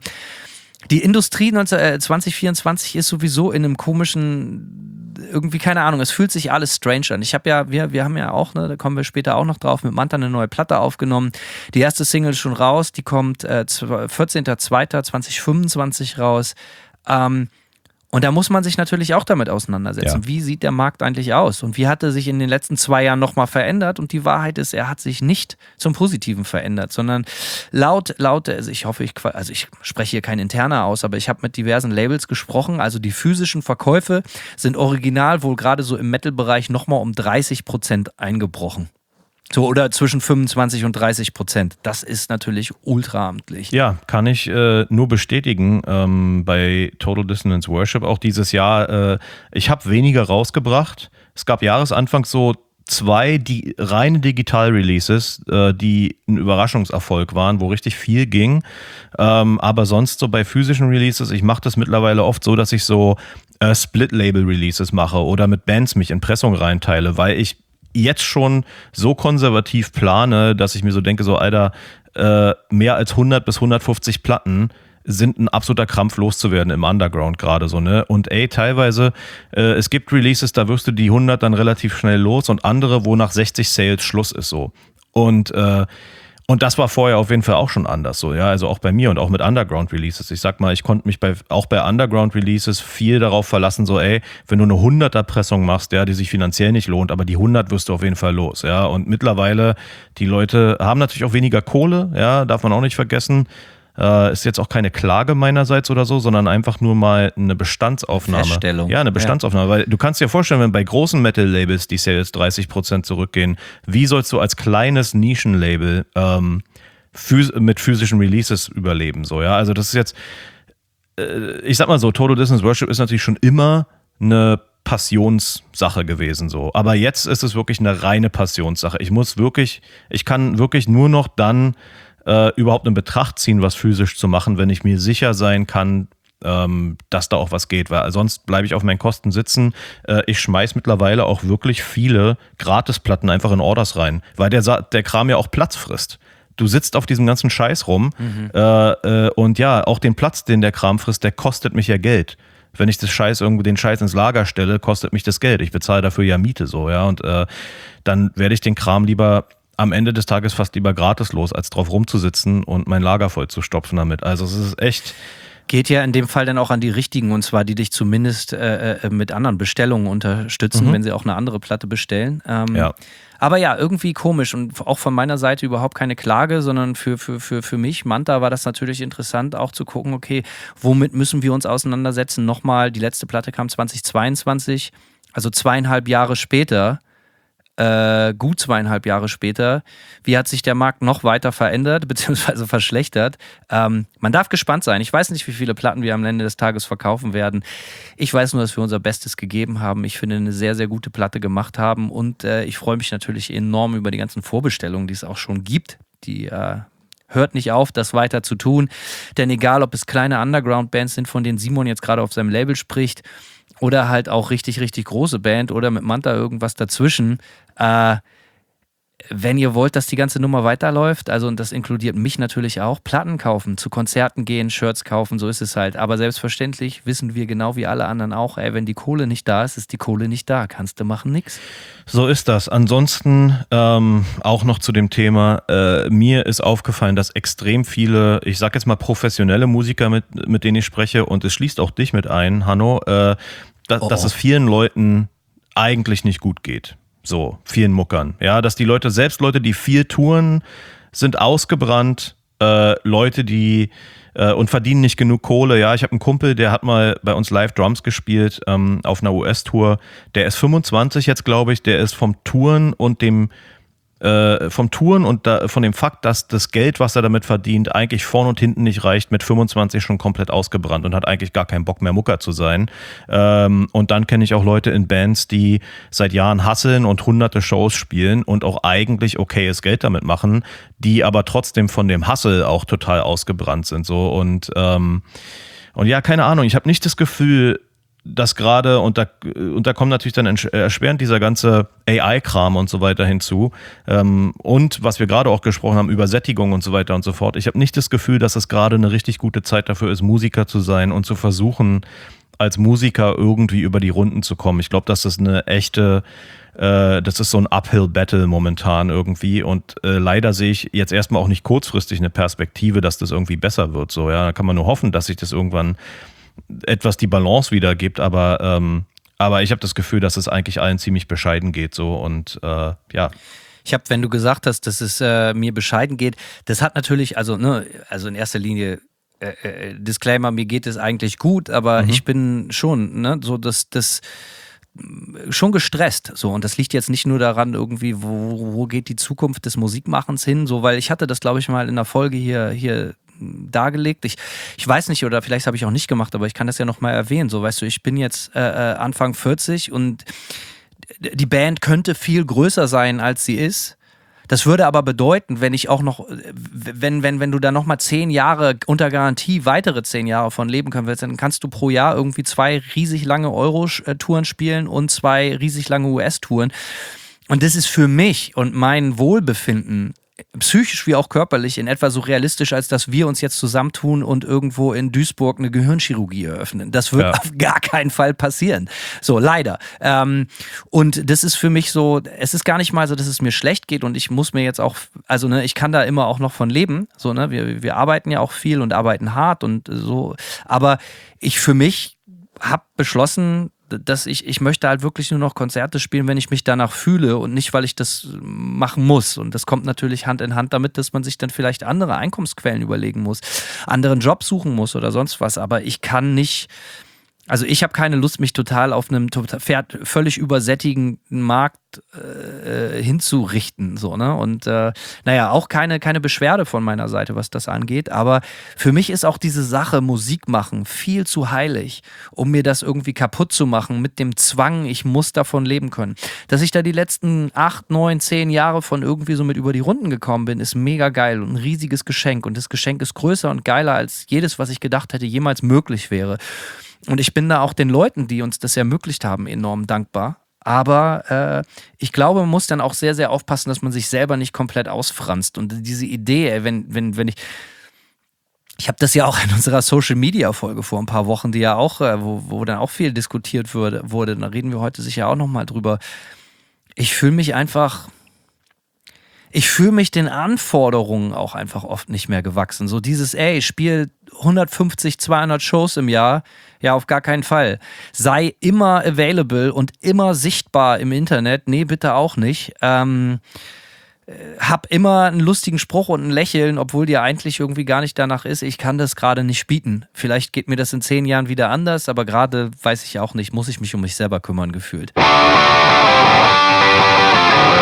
Die Industrie 2024 ist sowieso in einem komischen, irgendwie, keine Ahnung, es fühlt sich alles strange an. Wir haben ja auch, ne, da kommen wir später auch noch drauf, mit Manta eine neue Platte aufgenommen. Die erste Single ist schon raus, die kommt 14.02.2025 raus. Und da muss man sich natürlich auch damit auseinandersetzen. Ja. Wie sieht der Markt eigentlich aus? Und wie hat er sich in den letzten 2 Jahren nochmal verändert? Und die Wahrheit ist, er hat sich nicht zum Positiven verändert, sondern laut, also ich spreche hier kein Interner aus, aber ich habe mit diversen Labels gesprochen. Also die physischen Verkäufe sind original wohl gerade so im Metal-Bereich nochmal um 30% eingebrochen. So, oder zwischen 25% und 30%. Das ist natürlich ultra amtlich. Ja, kann ich nur bestätigen. Bei Total Dissonance Worship auch dieses Jahr. Ich habe weniger rausgebracht. Es gab Jahresanfang so 2 reine Digital-Releases, die ein Überraschungserfolg waren, wo richtig viel ging. Aber sonst so bei physischen Releases, ich mache das mittlerweile oft so, dass ich so Split-Label-Releases mache oder mit Bands mich in Pressung reinteile, weil ich jetzt schon so konservativ plane, dass ich mir so denke, so Alter, mehr als 100 bis 150 Platten sind ein absoluter Krampf loszuwerden im Underground gerade so, ne? Und teilweise, es gibt Releases, da wirst du die 100 dann relativ schnell los und andere, wo nach 60 Sales Schluss ist so. Und das war vorher auf jeden Fall auch schon anders so, ja, also auch bei mir und auch mit Underground-Releases. Ich sag mal, ich konnte mich auch bei Underground-Releases viel darauf verlassen, so wenn du eine 100er-Pressung machst, ja, die sich finanziell nicht lohnt, aber die 100 wirst du auf jeden Fall los, ja. Und mittlerweile, die Leute haben natürlich auch weniger Kohle, ja, darf man auch nicht vergessen. Ist jetzt auch keine Klage meinerseits oder so, sondern einfach nur mal eine Bestandsaufnahme. Feststellung. Ja, eine Bestandsaufnahme, weil du kannst dir vorstellen, wenn bei großen Metal-Labels die Sales 30% zurückgehen, wie sollst du als kleines Nischenlabel mit physischen Releases überleben, so, ja, also das ist jetzt, ich sag mal so, Total Dissonance Worship ist natürlich schon immer eine Passionssache gewesen, so, aber jetzt ist es wirklich eine reine Passionssache. Ich kann wirklich nur noch dann überhaupt in Betracht ziehen, was physisch zu machen, wenn ich mir sicher sein kann, dass da auch was geht, weil sonst bleibe ich auf meinen Kosten sitzen. Ich schmeiß mittlerweile auch wirklich viele Gratisplatten einfach in Orders rein, weil der Kram ja auch Platz frisst. Du sitzt auf diesem ganzen Scheiß rum und ja, auch den Platz, den der Kram frisst, der kostet mich ja Geld. Wenn ich den Scheiß ins Lager stelle, kostet mich das Geld. Ich bezahle dafür ja Miete so, ja, und dann werde ich den Kram lieber am Ende des Tages fast lieber gratis los, als drauf rumzusitzen und mein Lager voll zu stopfen damit. Also es ist echt... Geht ja in dem Fall dann auch an die Richtigen, und zwar die dich zumindest mit anderen Bestellungen unterstützen, wenn sie auch eine andere Platte bestellen. Ja. Aber ja, irgendwie komisch und auch von meiner Seite überhaupt keine Klage, sondern für mich, Manta, war das natürlich interessant, auch zu gucken, okay, womit müssen wir uns auseinandersetzen? Nochmal, die letzte Platte kam 2022, also 2,5 Jahre später. gut 2,5 Jahre später, wie hat sich der Markt noch weiter verändert bzw. verschlechtert? Man darf gespannt sein. Ich weiß nicht, wie viele Platten wir am Ende des Tages verkaufen werden. Ich weiß nur, dass wir unser Bestes gegeben haben. Ich finde, eine sehr, sehr gute Platte gemacht haben und ich freue mich natürlich enorm über die ganzen Vorbestellungen, die es auch schon gibt. Die hört nicht auf, das weiter zu tun, denn egal, ob es kleine Underground-Bands sind, von denen Simon jetzt gerade auf seinem Label spricht, oder halt auch richtig, richtig große Band oder mit Manta irgendwas dazwischen. Wenn ihr wollt, dass die ganze Nummer weiterläuft, also und das inkludiert mich natürlich auch, Platten kaufen, zu Konzerten gehen, Shirts kaufen, so ist es halt. Aber selbstverständlich wissen wir genau wie alle anderen auch, wenn die Kohle nicht da ist, ist die Kohle nicht da. Kannst du machen, nix. So ist das. Ansonsten auch noch zu dem Thema, mir ist aufgefallen, dass extrem viele, ich sag jetzt mal professionelle Musiker, mit denen ich spreche, und es schließt auch dich mit ein, Hanno, dass es vielen Leuten eigentlich nicht gut geht. So, vielen Muckern. Ja, dass die Leute, selbst Leute, die viel touren, sind ausgebrannt. Leute, die und verdienen nicht genug Kohle. Ja, ich habe einen Kumpel, der hat mal bei uns live Drums gespielt auf einer US-Tour. Der ist 25 jetzt, glaube ich. Der ist vom Touren und von dem Fakt, dass das Geld, was er damit verdient, eigentlich vorn und hinten nicht reicht, mit 25 schon komplett ausgebrannt und hat eigentlich gar keinen Bock mehr Mucker zu sein. Und dann kenne ich auch Leute in Bands, die seit Jahren hustlen und hunderte Shows spielen und auch eigentlich okayes Geld damit machen, die aber trotzdem von dem Hustle auch total ausgebrannt sind. So. Und ja, keine Ahnung, ich habe nicht das Gefühl, dass gerade, und da kommt natürlich dann erschwerend dieser ganze AI-Kram und so weiter hinzu, und was wir gerade auch gesprochen haben, über Sättigung und so weiter und so fort. Ich habe nicht das Gefühl, dass es gerade eine richtig gute Zeit dafür ist, Musiker zu sein und zu versuchen, als Musiker irgendwie über die Runden zu kommen. Ich glaube, das ist eine echte, das ist so ein Uphill-Battle momentan irgendwie, und leider sehe ich jetzt erstmal auch nicht kurzfristig eine Perspektive, dass das irgendwie besser wird. So, ja, da kann man nur hoffen, dass sich das irgendwann etwas die Balance wieder gibt, aber ich habe das Gefühl, dass es eigentlich allen ziemlich bescheiden geht, so, und ja. Ich habe, wenn du gesagt hast, dass es mir bescheiden geht, das hat natürlich, also in erster Linie Disclaimer, mir geht es eigentlich gut, aber ich bin schon, so das schon gestresst, so, und das liegt jetzt nicht nur daran irgendwie, wo geht die Zukunft des Musikmachens hin, so, weil ich hatte das, glaube ich, mal in der Folge hier dargelegt. Ich weiß nicht, oder vielleicht habe ich auch nicht gemacht, aber ich kann das ja nochmal erwähnen. So, weißt du, ich bin jetzt Anfang 40 und die Band könnte viel größer sein, als sie ist. Das würde aber bedeuten, wenn ich auch noch, wenn du da nochmal 10 Jahre unter Garantie weitere 10 Jahre von leben können willst, dann kannst du pro Jahr irgendwie 2 riesig lange Euro-Touren spielen und 2 riesig lange US-Touren. Und das ist für mich und mein Wohlbefinden psychisch wie auch körperlich in etwa so realistisch, als dass wir uns jetzt zusammentun und irgendwo in Duisburg eine Gehirnchirurgie eröffnen. Das wird auf gar keinen Fall passieren. So, leider. Und das ist für mich so, es ist gar nicht mal so, dass es mir schlecht geht, und ich muss mir jetzt auch, also ich kann da immer auch noch von leben. So, wir arbeiten ja auch viel und arbeiten hart und so. Aber ich für mich habe beschlossen, dass ich möchte halt wirklich nur noch Konzerte spielen, wenn ich mich danach fühle und nicht, weil ich das machen muss. Und das kommt natürlich Hand in Hand damit, dass man sich dann vielleicht andere Einkommensquellen überlegen muss, anderen Job suchen muss oder sonst was. Aber ich kann nicht, also ich habe keine Lust, mich total auf einem völlig übersättigenden Markt hinzurichten. So, ne? Und auch keine Beschwerde von meiner Seite, was das angeht. Aber für mich ist auch diese Sache Musik machen viel zu heilig, um mir das irgendwie kaputt zu machen mit dem Zwang, ich muss davon leben können. Dass ich da die letzten 8, 9, 10 Jahre von irgendwie so mit über die Runden gekommen bin, ist mega geil und ein riesiges Geschenk. Und das Geschenk ist größer und geiler als jedes, was ich gedacht hätte, jemals möglich wäre. Und ich bin da auch den Leuten, die uns das ermöglicht haben, enorm dankbar. Aber ich glaube, man muss dann auch sehr, sehr aufpassen, dass man sich selber nicht komplett ausfranst. Und diese Idee, wenn ich habe das ja auch in unserer Social-Media-Folge vor ein paar Wochen, die ja auch, wo dann auch viel diskutiert wurde, da reden wir heute sicher auch nochmal drüber. Ich fühle mich den Anforderungen auch einfach oft nicht mehr gewachsen. So dieses, ich spiele 150, 200 Shows im Jahr, ja, auf gar keinen Fall. Sei immer available und immer sichtbar im Internet, nee, bitte auch nicht. Hab immer einen lustigen Spruch und ein Lächeln, obwohl dir eigentlich irgendwie gar nicht danach ist, ich kann das gerade nicht bieten. Vielleicht geht mir das in 10 Jahren wieder anders, aber gerade weiß ich auch nicht, muss ich mich um mich selber kümmern, gefühlt.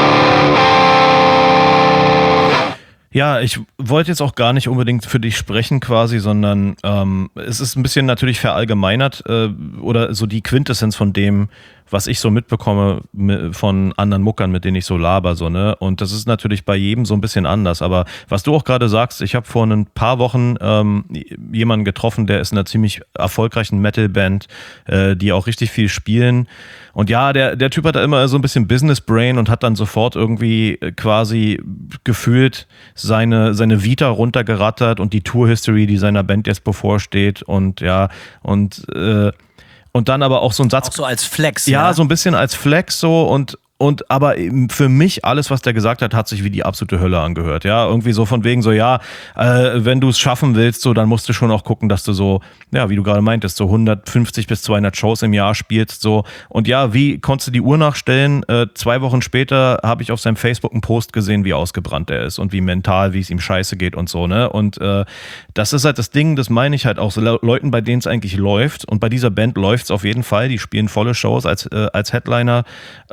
Ja, ich wollte jetzt auch gar nicht unbedingt für dich sprechen quasi, sondern es ist ein bisschen natürlich verallgemeinert oder so die Quintessenz von dem, was ich so mitbekomme von anderen Muckern, mit denen ich so laber, so, ne? Und das ist natürlich bei jedem so ein bisschen anders. Aber was du auch gerade sagst, ich habe vor ein paar Wochen jemanden getroffen, der ist in einer ziemlich erfolgreichen Metal-Band, die auch richtig viel spielen. Und ja, der Typ hat da immer so ein bisschen Business Brain und hat dann sofort irgendwie quasi gefühlt seine Vita runtergerattert und die Tour-History, die seiner Band jetzt bevorsteht. Und ja, und dann aber auch so ein Satz. Auch so als Flex. Ja, so ein bisschen als Flex so und aber eben für mich, alles, was der gesagt hat sich wie die absolute Hölle angehört. Ja, irgendwie so von wegen so, ja, wenn du es schaffen willst, so, dann musst du schon auch gucken, dass du so, ja, wie du gerade meintest, so 150 bis 200 Shows im Jahr spielst, so. Und ja, wie konntest du die Uhr nachstellen? 2 Wochen später habe ich auf seinem Facebook einen Post gesehen, wie ausgebrannt er ist und wie mental, wie es ihm scheiße geht und so, ne? Und das ist halt das Ding, das meine ich halt auch so Leuten, bei denen es eigentlich läuft. Und bei dieser Band läuft es auf jeden Fall. Die spielen volle Shows als Headliner.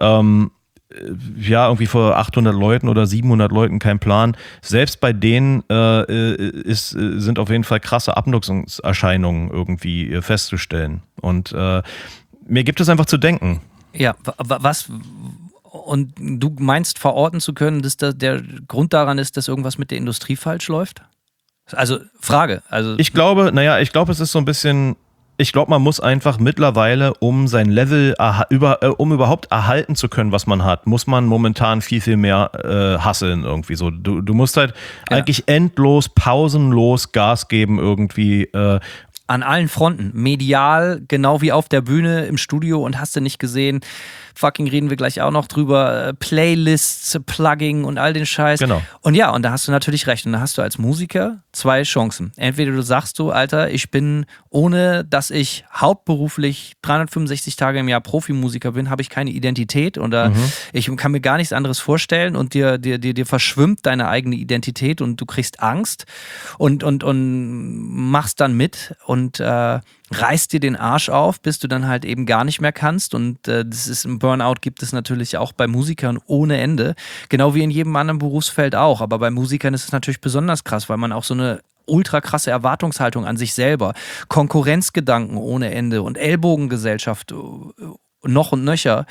Ja, irgendwie vor 800 Leuten oder 700 Leuten, kein Plan. Selbst bei denen sind auf jeden Fall krasse Abnutzungserscheinungen irgendwie festzustellen. Und mir gibt es einfach zu denken. Ja, was... Und du meinst verorten zu können, dass der Grund daran ist, dass irgendwas mit der Industrie falsch läuft? Also, Frage. Also ich glaube, es ist so ein bisschen... Ich glaube, man muss einfach mittlerweile, um sein Level, um überhaupt erhalten zu können, was man hat, muss man momentan viel, viel mehr hustlen irgendwie so. Du musst halt eigentlich endlos, pausenlos Gas geben irgendwie. An allen Fronten. Medial, genau wie auf der Bühne, im Studio und hast du nicht gesehen, fucking reden wir gleich auch noch drüber, Playlists, Plugging und all den Scheiß. Genau. Und ja, und da hast du natürlich recht. Und da hast du als Musiker 2 Chancen. Entweder du sagst so, Alter, ich bin, ohne dass ich hauptberuflich 365 Tage im Jahr Profimusiker bin, habe ich keine Identität oder ich kann mir gar nichts anderes vorstellen und dir verschwimmt deine eigene Identität und du kriegst Angst und machst dann mit und reißt dir den Arsch auf, bis du dann halt eben gar nicht mehr kannst und das ist im Burnout gibt es natürlich auch bei Musikern ohne Ende, genau wie in jedem anderen Berufsfeld auch, aber bei Musikern ist es natürlich besonders krass, weil man auch so eine ultra krasse Erwartungshaltung an sich selber, Konkurrenzgedanken ohne Ende und Ellbogengesellschaft noch und nöcher,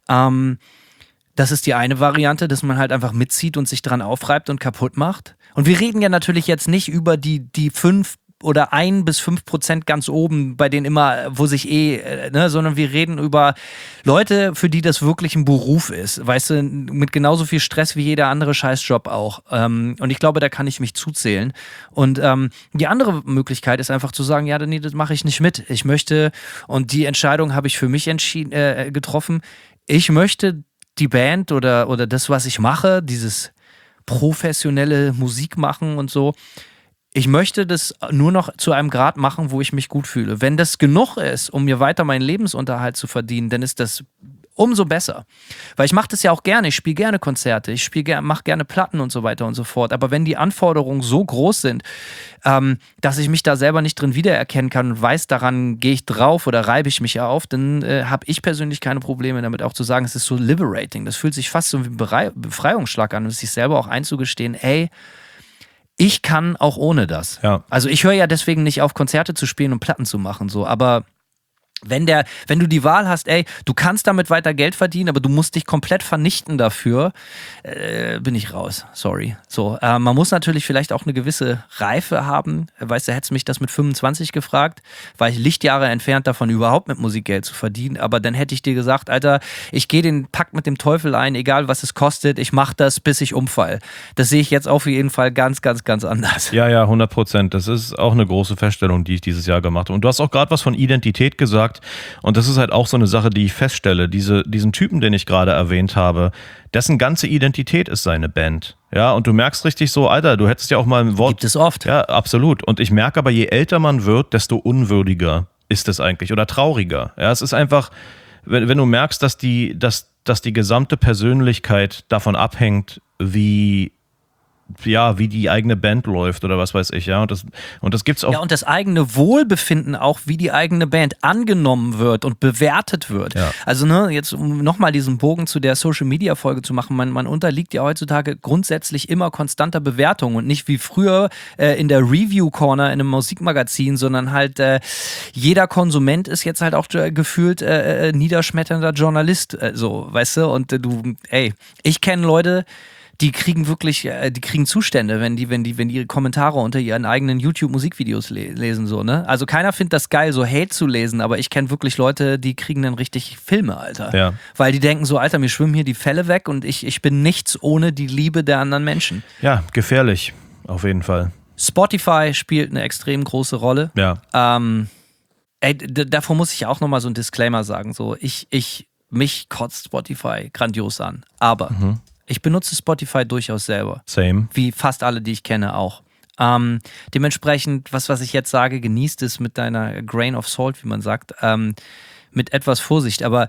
das ist die eine Variante, dass man halt einfach mitzieht und sich dran aufreibt und kaputt macht. Und wir reden ja natürlich jetzt nicht über die 5 oder 1 bis 5% ganz oben, bei denen immer, wo sich sondern wir reden über Leute, für die das wirklich ein Beruf ist, weißt du, mit genauso viel Stress wie jeder andere Scheißjob auch. Und ich glaube, da kann ich mich zuzählen. Und die andere Möglichkeit ist einfach zu sagen, ja, nee, das mache ich nicht mit. Ich möchte, und die Entscheidung habe ich für mich getroffen, ich möchte die Band oder das, was ich mache, dieses professionelle Musik machen und so, ich möchte das nur noch zu einem Grad machen, wo ich mich gut fühle. Wenn das genug ist, um mir weiter meinen Lebensunterhalt zu verdienen, dann ist das umso besser. Weil ich mache das ja auch gerne, ich spiele gerne Konzerte, mache gerne Platten und so weiter und so fort. Aber wenn die Anforderungen so groß sind, dass ich mich da selber nicht drin wiedererkennen kann und weiß, daran gehe ich drauf oder reibe ich mich auf, dann habe ich persönlich keine Probleme damit auch zu sagen, es ist so liberating. Das fühlt sich fast so wie ein Befreiungsschlag an und sich selber auch einzugestehen, ey, ich kann auch ohne das. Ja. Also ich höre ja deswegen nicht auf, Konzerte zu spielen und Platten zu machen, so, aber wenn du die Wahl hast, ey, du kannst damit weiter Geld verdienen, aber du musst dich komplett vernichten dafür, bin ich raus. Sorry. So, man muss natürlich vielleicht auch eine gewisse Reife haben. Weißt du, hättest mich das mit 25 gefragt, war ich Lichtjahre entfernt davon, überhaupt mit Musik Geld zu verdienen. Aber dann hätte ich dir gesagt, Alter, ich gehe den Pakt mit dem Teufel ein, egal was es kostet, ich mache das, bis ich umfall. Das sehe ich jetzt auf jeden Fall ganz, ganz, ganz anders. Ja, 100%. Das ist auch eine große Feststellung, die ich dieses Jahr gemacht habe. Und du hast auch gerade was von Identität gesagt. Und das ist halt auch so eine Sache, die ich feststelle. Diesen Typen, den ich gerade erwähnt habe, dessen ganze Identität ist seine Band. Ja, und du merkst richtig so, Alter, du hättest ja auch mal ein Wort. Gibt es oft. Ja, absolut. Und ich merke aber, je älter man wird, desto unwürdiger ist es eigentlich oder trauriger. Ja, es ist einfach, wenn du merkst, dass die gesamte Persönlichkeit davon abhängt, wie ja, wie die eigene Band läuft oder was weiß ich, ja. Und das gibt's auch. Ja, und das eigene Wohlbefinden auch, wie die eigene Band angenommen wird und bewertet wird. Ja. Also, ne, jetzt um nochmal diesen Bogen zu der Social-Media-Folge zu machen, man unterliegt ja heutzutage grundsätzlich immer konstanter Bewertung und nicht wie früher in der Review-Corner in einem Musikmagazin, sondern halt jeder Konsument ist jetzt halt auch gefühlt niederschmetternder Journalist, so, weißt du? Und ich kenne Leute, die kriegen wirklich, die kriegen Zustände, wenn die Kommentare unter ihren eigenen YouTube-Musikvideos lesen, so, ne? Also keiner findet das geil, so Hate zu lesen, aber ich kenne wirklich Leute, die kriegen dann richtig Filme, Alter. Ja. Weil die denken so, Alter, mir schwimmen hier die Fälle weg und ich bin nichts ohne die Liebe der anderen Menschen. Ja, gefährlich, auf jeden Fall. Spotify spielt eine extrem große Rolle. Ja. Davor muss ich auch nochmal so ein Disclaimer sagen, so, mich kotzt Spotify grandios an, aber ich benutze Spotify durchaus selber. Same. Wie fast alle, die ich kenne, auch. Dementsprechend, was ich jetzt sage, genießt es mit deiner Grain of Salt, wie man sagt, mit etwas Vorsicht. Aber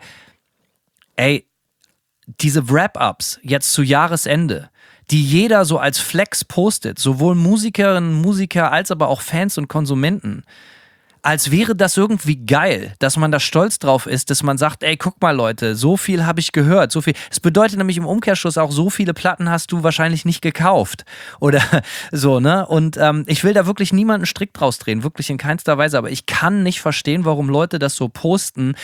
diese Wrap-Ups jetzt zu Jahresende, die jeder so als Flex postet, sowohl Musikerinnen, Musiker als aber auch Fans und Konsumenten, als wäre das irgendwie geil, dass man da stolz drauf ist, dass man sagt, ey, guck mal Leute, so viel habe ich gehört, so viel. Es bedeutet nämlich im Umkehrschluss auch, so viele Platten hast du wahrscheinlich nicht gekauft oder so, ne? Und ich will da wirklich niemanden Strick draus drehen, wirklich in keinster Weise, aber ich kann nicht verstehen, warum Leute das so posten,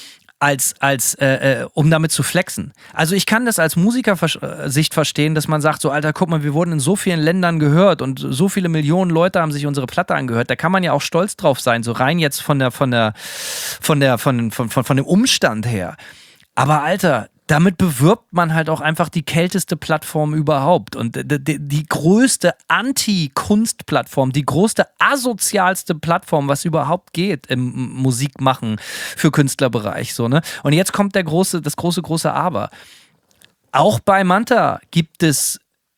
um damit zu flexen. Also ich kann das als Musikersicht verstehen, dass man sagt, so Alter, guck mal, wir wurden in so vielen Ländern gehört und so viele Millionen Leute haben sich unsere Platte angehört. Da kann man ja auch stolz drauf sein, so rein jetzt von dem Umstand her. Aber Alter, damit bewirbt man halt auch einfach die kälteste Plattform überhaupt und die größte Anti-Kunst-Plattform, die größte asozialste Plattform, was überhaupt geht im Musikmachen für Künstlerbereich, so, ne? Und jetzt kommt das große Aber. Auch bei Manta gibt es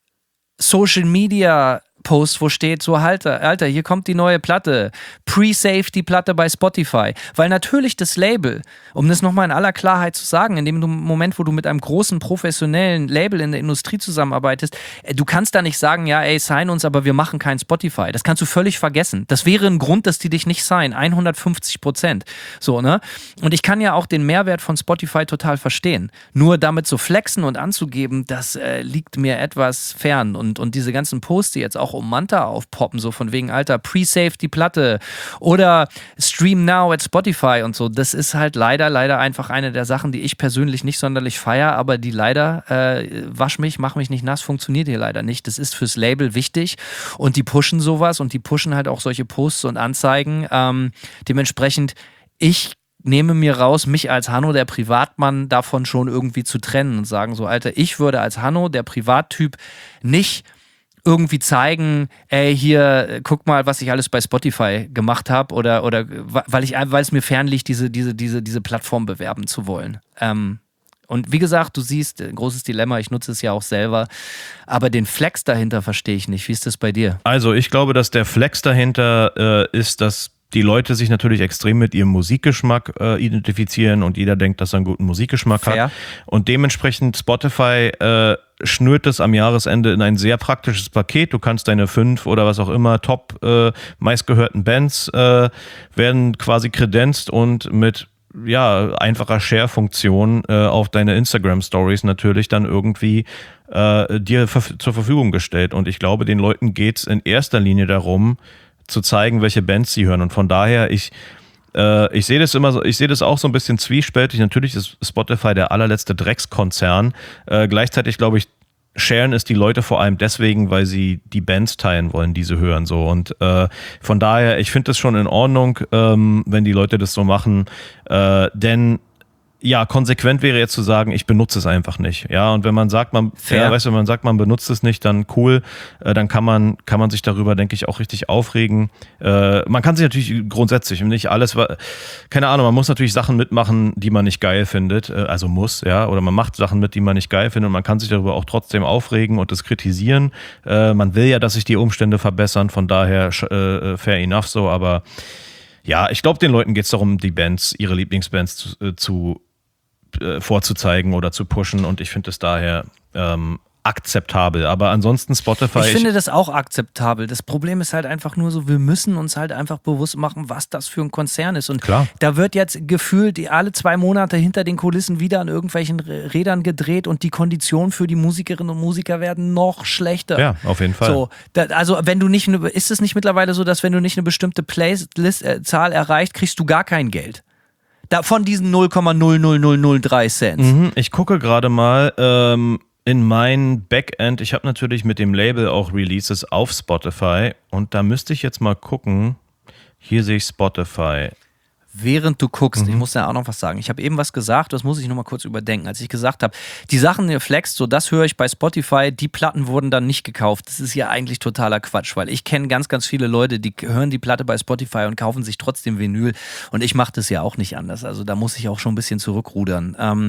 Social Media Post, wo steht so, Alter, hier kommt die neue Platte, pre-save die Platte bei Spotify, weil natürlich das Label, um das nochmal in aller Klarheit zu sagen, in dem Moment, wo du mit einem großen professionellen Label in der Industrie zusammenarbeitest, du kannst da nicht sagen, ja, ey, sign uns, aber wir machen kein Spotify. Das kannst du völlig vergessen. Das wäre ein Grund, dass die dich nicht signen, 150%. So, ne? Und ich kann ja auch den Mehrwert von Spotify total verstehen. Nur damit zu flexen und anzugeben, das liegt mir etwas fern und diese ganzen Posts, die jetzt auch um Manta aufpoppen, so von wegen, Alter, pre-save die Platte oder stream now at Spotify und so. Das ist halt leider einfach eine der Sachen, die ich persönlich nicht sonderlich feiere, aber die leider, mach mich nicht nass, funktioniert hier leider nicht. Das ist fürs Label wichtig und die pushen sowas und die pushen halt auch solche Posts und Anzeigen. Dementsprechend, ich nehme mir raus, mich als Hanno, der Privatmann, davon schon irgendwie zu trennen und sagen so, Alter, ich würde als Hanno, der Privattyp, nicht irgendwie zeigen, ey, hier, guck mal, was ich alles bei Spotify gemacht habe oder weil es mir fern liegt, diese Plattform bewerben zu wollen. Und wie gesagt, du siehst, ein großes Dilemma, ich nutze es ja auch selber, aber den Flex dahinter verstehe ich nicht. Wie ist das bei dir? Also ich glaube, dass der Flex dahinter ist, dass die Leute sich natürlich extrem mit ihrem Musikgeschmack identifizieren und jeder denkt, dass er einen guten Musikgeschmack hat. Und dementsprechend Spotify schnürt es am Jahresende in ein sehr praktisches Paket. Du kannst deine 5 oder was auch immer top meistgehörten Bands werden quasi kredenzt und mit einfacher Share-Funktion auf deine Instagram-Stories natürlich dann irgendwie dir zur Verfügung gestellt. Und ich glaube, den Leuten geht es in erster Linie darum, zu zeigen, welche Bands sie hören. Und von daher, ich sehe das immer so, ich sehe das auch so ein bisschen zwiespältig. Natürlich ist Spotify der allerletzte Dreckskonzern. Gleichzeitig glaube ich, sharen es die Leute vor allem deswegen, weil sie die Bands teilen wollen, die sie hören. So. Und von daher, ich finde das schon in Ordnung, wenn die Leute das so machen. Denn ja, konsequent wäre jetzt zu sagen, ich benutze es einfach nicht. Ja, und wenn man sagt, man benutzt es nicht, dann cool, dann kann man sich darüber, denke ich, auch richtig aufregen. Man kann sich natürlich grundsätzlich nicht alles, keine Ahnung, man muss natürlich Sachen mitmachen, die man nicht geil findet, also muss, ja, oder man macht Sachen mit, die man nicht geil findet und man kann sich darüber auch trotzdem aufregen und das kritisieren. Man will ja, dass sich die Umstände verbessern, von daher fair enough so, aber ja, ich glaube, den Leuten geht es darum, die Bands, ihre Lieblingsbands vorzuzeigen oder zu pushen und ich finde es daher akzeptabel. Aber ansonsten Spotify. Ich finde das auch akzeptabel. Das Problem ist halt einfach nur so, wir müssen uns halt einfach bewusst machen, was das für ein Konzern ist. Und klar, da wird jetzt gefühlt alle 2 Monate hinter den Kulissen wieder an irgendwelchen Rädern gedreht und die Konditionen für die Musikerinnen und Musiker werden noch schlechter. Ja, auf jeden Fall. So, also wenn du nicht, ist es nicht mittlerweile so, dass wenn du nicht eine bestimmte Playlist-Zahl erreicht, kriegst du gar kein Geld? Von diesen 0,00003 Cent. Ich gucke gerade mal in mein Backend. Ich habe natürlich mit dem Label auch Releases auf Spotify und da müsste ich jetzt mal gucken. Hier sehe ich Spotify. Während du guckst, ich muss ja auch noch was sagen. Ich habe eben was gesagt, das muss ich noch mal kurz überdenken. Als ich gesagt habe, die Sachen, die ihr flext, so das höre ich bei Spotify, die Platten wurden dann nicht gekauft. Das ist ja eigentlich totaler Quatsch, weil ich kenne ganz, ganz viele Leute, die hören die Platte bei Spotify und kaufen sich trotzdem Vinyl und ich mache das ja auch nicht anders. Also da muss ich auch schon ein bisschen zurückrudern.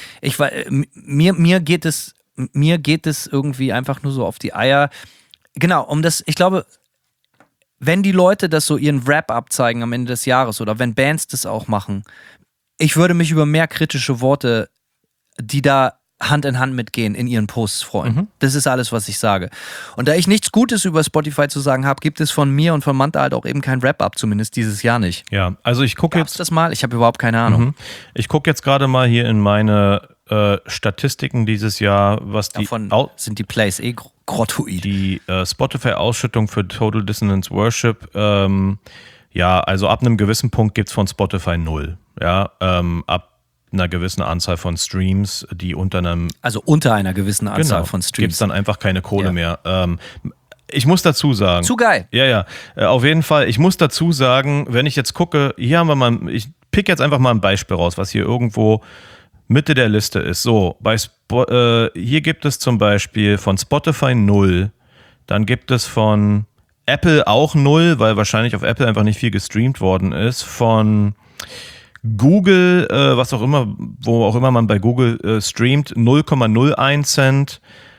Mir geht es irgendwie einfach nur so auf die Eier. Genau, ich glaube, wenn die Leute das so ihren Wrap-up zeigen am Ende des Jahres oder wenn Bands das auch machen, ich würde mich über mehr kritische Worte, die da Hand in Hand mitgehen, in ihren Posts freuen. Das ist alles, was ich sage. Und da ich nichts Gutes über Spotify zu sagen habe, gibt es von mir und von Manta halt auch eben kein Wrap-up, zumindest dieses Jahr nicht. Ja, also ich gucke jetzt das mal, ich habe überhaupt keine Ahnung. Ich gucke jetzt gerade mal hier in meine Statistiken dieses Jahr, was die davon sind die Plays grottoid. Die Spotify-Ausschüttung für Total Dissonance Worship, ja, also ab einem gewissen Punkt gibt es von Spotify 0. Ja, ab einer gewissen Anzahl von Streams, die unter einer gewissen Anzahl von Streams gibt es dann einfach keine Kohle mehr. Ich muss dazu sagen. Zu geil. Ja, auf jeden Fall. Ich muss dazu sagen, wenn ich jetzt gucke, hier haben wir mal, ich pick jetzt einfach mal ein Beispiel raus, was hier irgendwo Mitte der Liste ist. So, hier gibt es zum Beispiel von Spotify 0, dann gibt es von Apple auch 0, weil wahrscheinlich auf Apple einfach nicht viel gestreamt worden ist, von Google, wo auch immer man bei Google streamt, 0,01 Cent,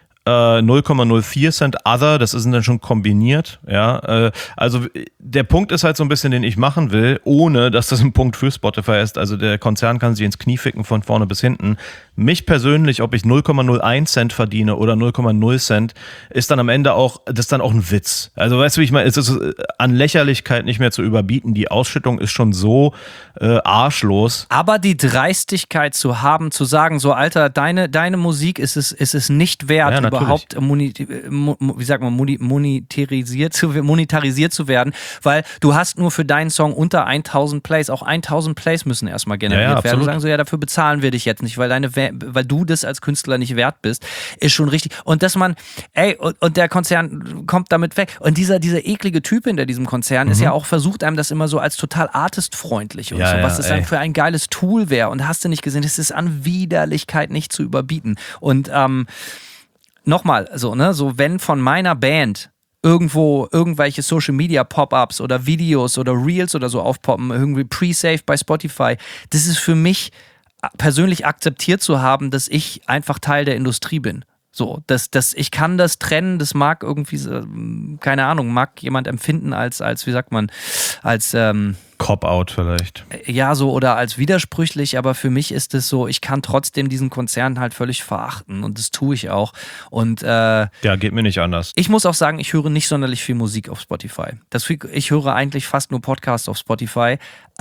0,04 Cent Other, das ist dann schon kombiniert, ja, also der Punkt ist halt so ein bisschen, den ich machen will, ohne dass das ein Punkt für Spotify ist, also der Konzern kann sich ins Knie ficken von vorne bis hinten. Mich persönlich, ob ich 0,01 Cent verdiene oder 0,0 Cent, ist dann am Ende auch, das ist dann auch ein Witz. Also weißt du, wie ich meine, es ist an Lächerlichkeit nicht mehr zu überbieten, die Ausschüttung ist schon so arschlos. Aber die Dreistigkeit zu haben, zu sagen, so Alter, deine Musik ist es nicht wert, ja, überhaupt monetarisiert zu werden, weil du hast nur für deinen Song unter 1000 Plays, auch 1000 Plays müssen erstmal generiert werden. Und sagen so, ja, dafür bezahlen wir dich jetzt nicht, weil du das als Künstler nicht wert bist, ist schon richtig. Und dass man, und der Konzern kommt damit weg. Und dieser eklige Typ hinter diesem Konzern ist ja auch versucht, einem das immer so als total artistfreundlich und so, was es dann für ein geiles Tool wäre. Und hast du nicht gesehen, das ist an Widerlichkeit nicht zu überbieten. Und nochmal, so wenn von meiner Band irgendwo irgendwelche Social Media Pop-ups oder Videos oder Reels oder so aufpoppen, irgendwie pre-saved bei Spotify, das ist für mich persönlich akzeptiert zu haben, dass ich einfach Teil der Industrie bin. So, ich kann das trennen, das mag irgendwie, keine Ahnung, mag jemand empfinden als wie sagt man, als Cop-out vielleicht. Ja, so, oder als widersprüchlich, aber für mich ist es so, ich kann trotzdem diesen Konzern halt völlig verachten und das tue ich auch. Und ja, geht mir nicht anders. Ich muss auch sagen, ich höre nicht sonderlich viel Musik auf Spotify. Ich höre eigentlich fast nur Podcasts auf Spotify.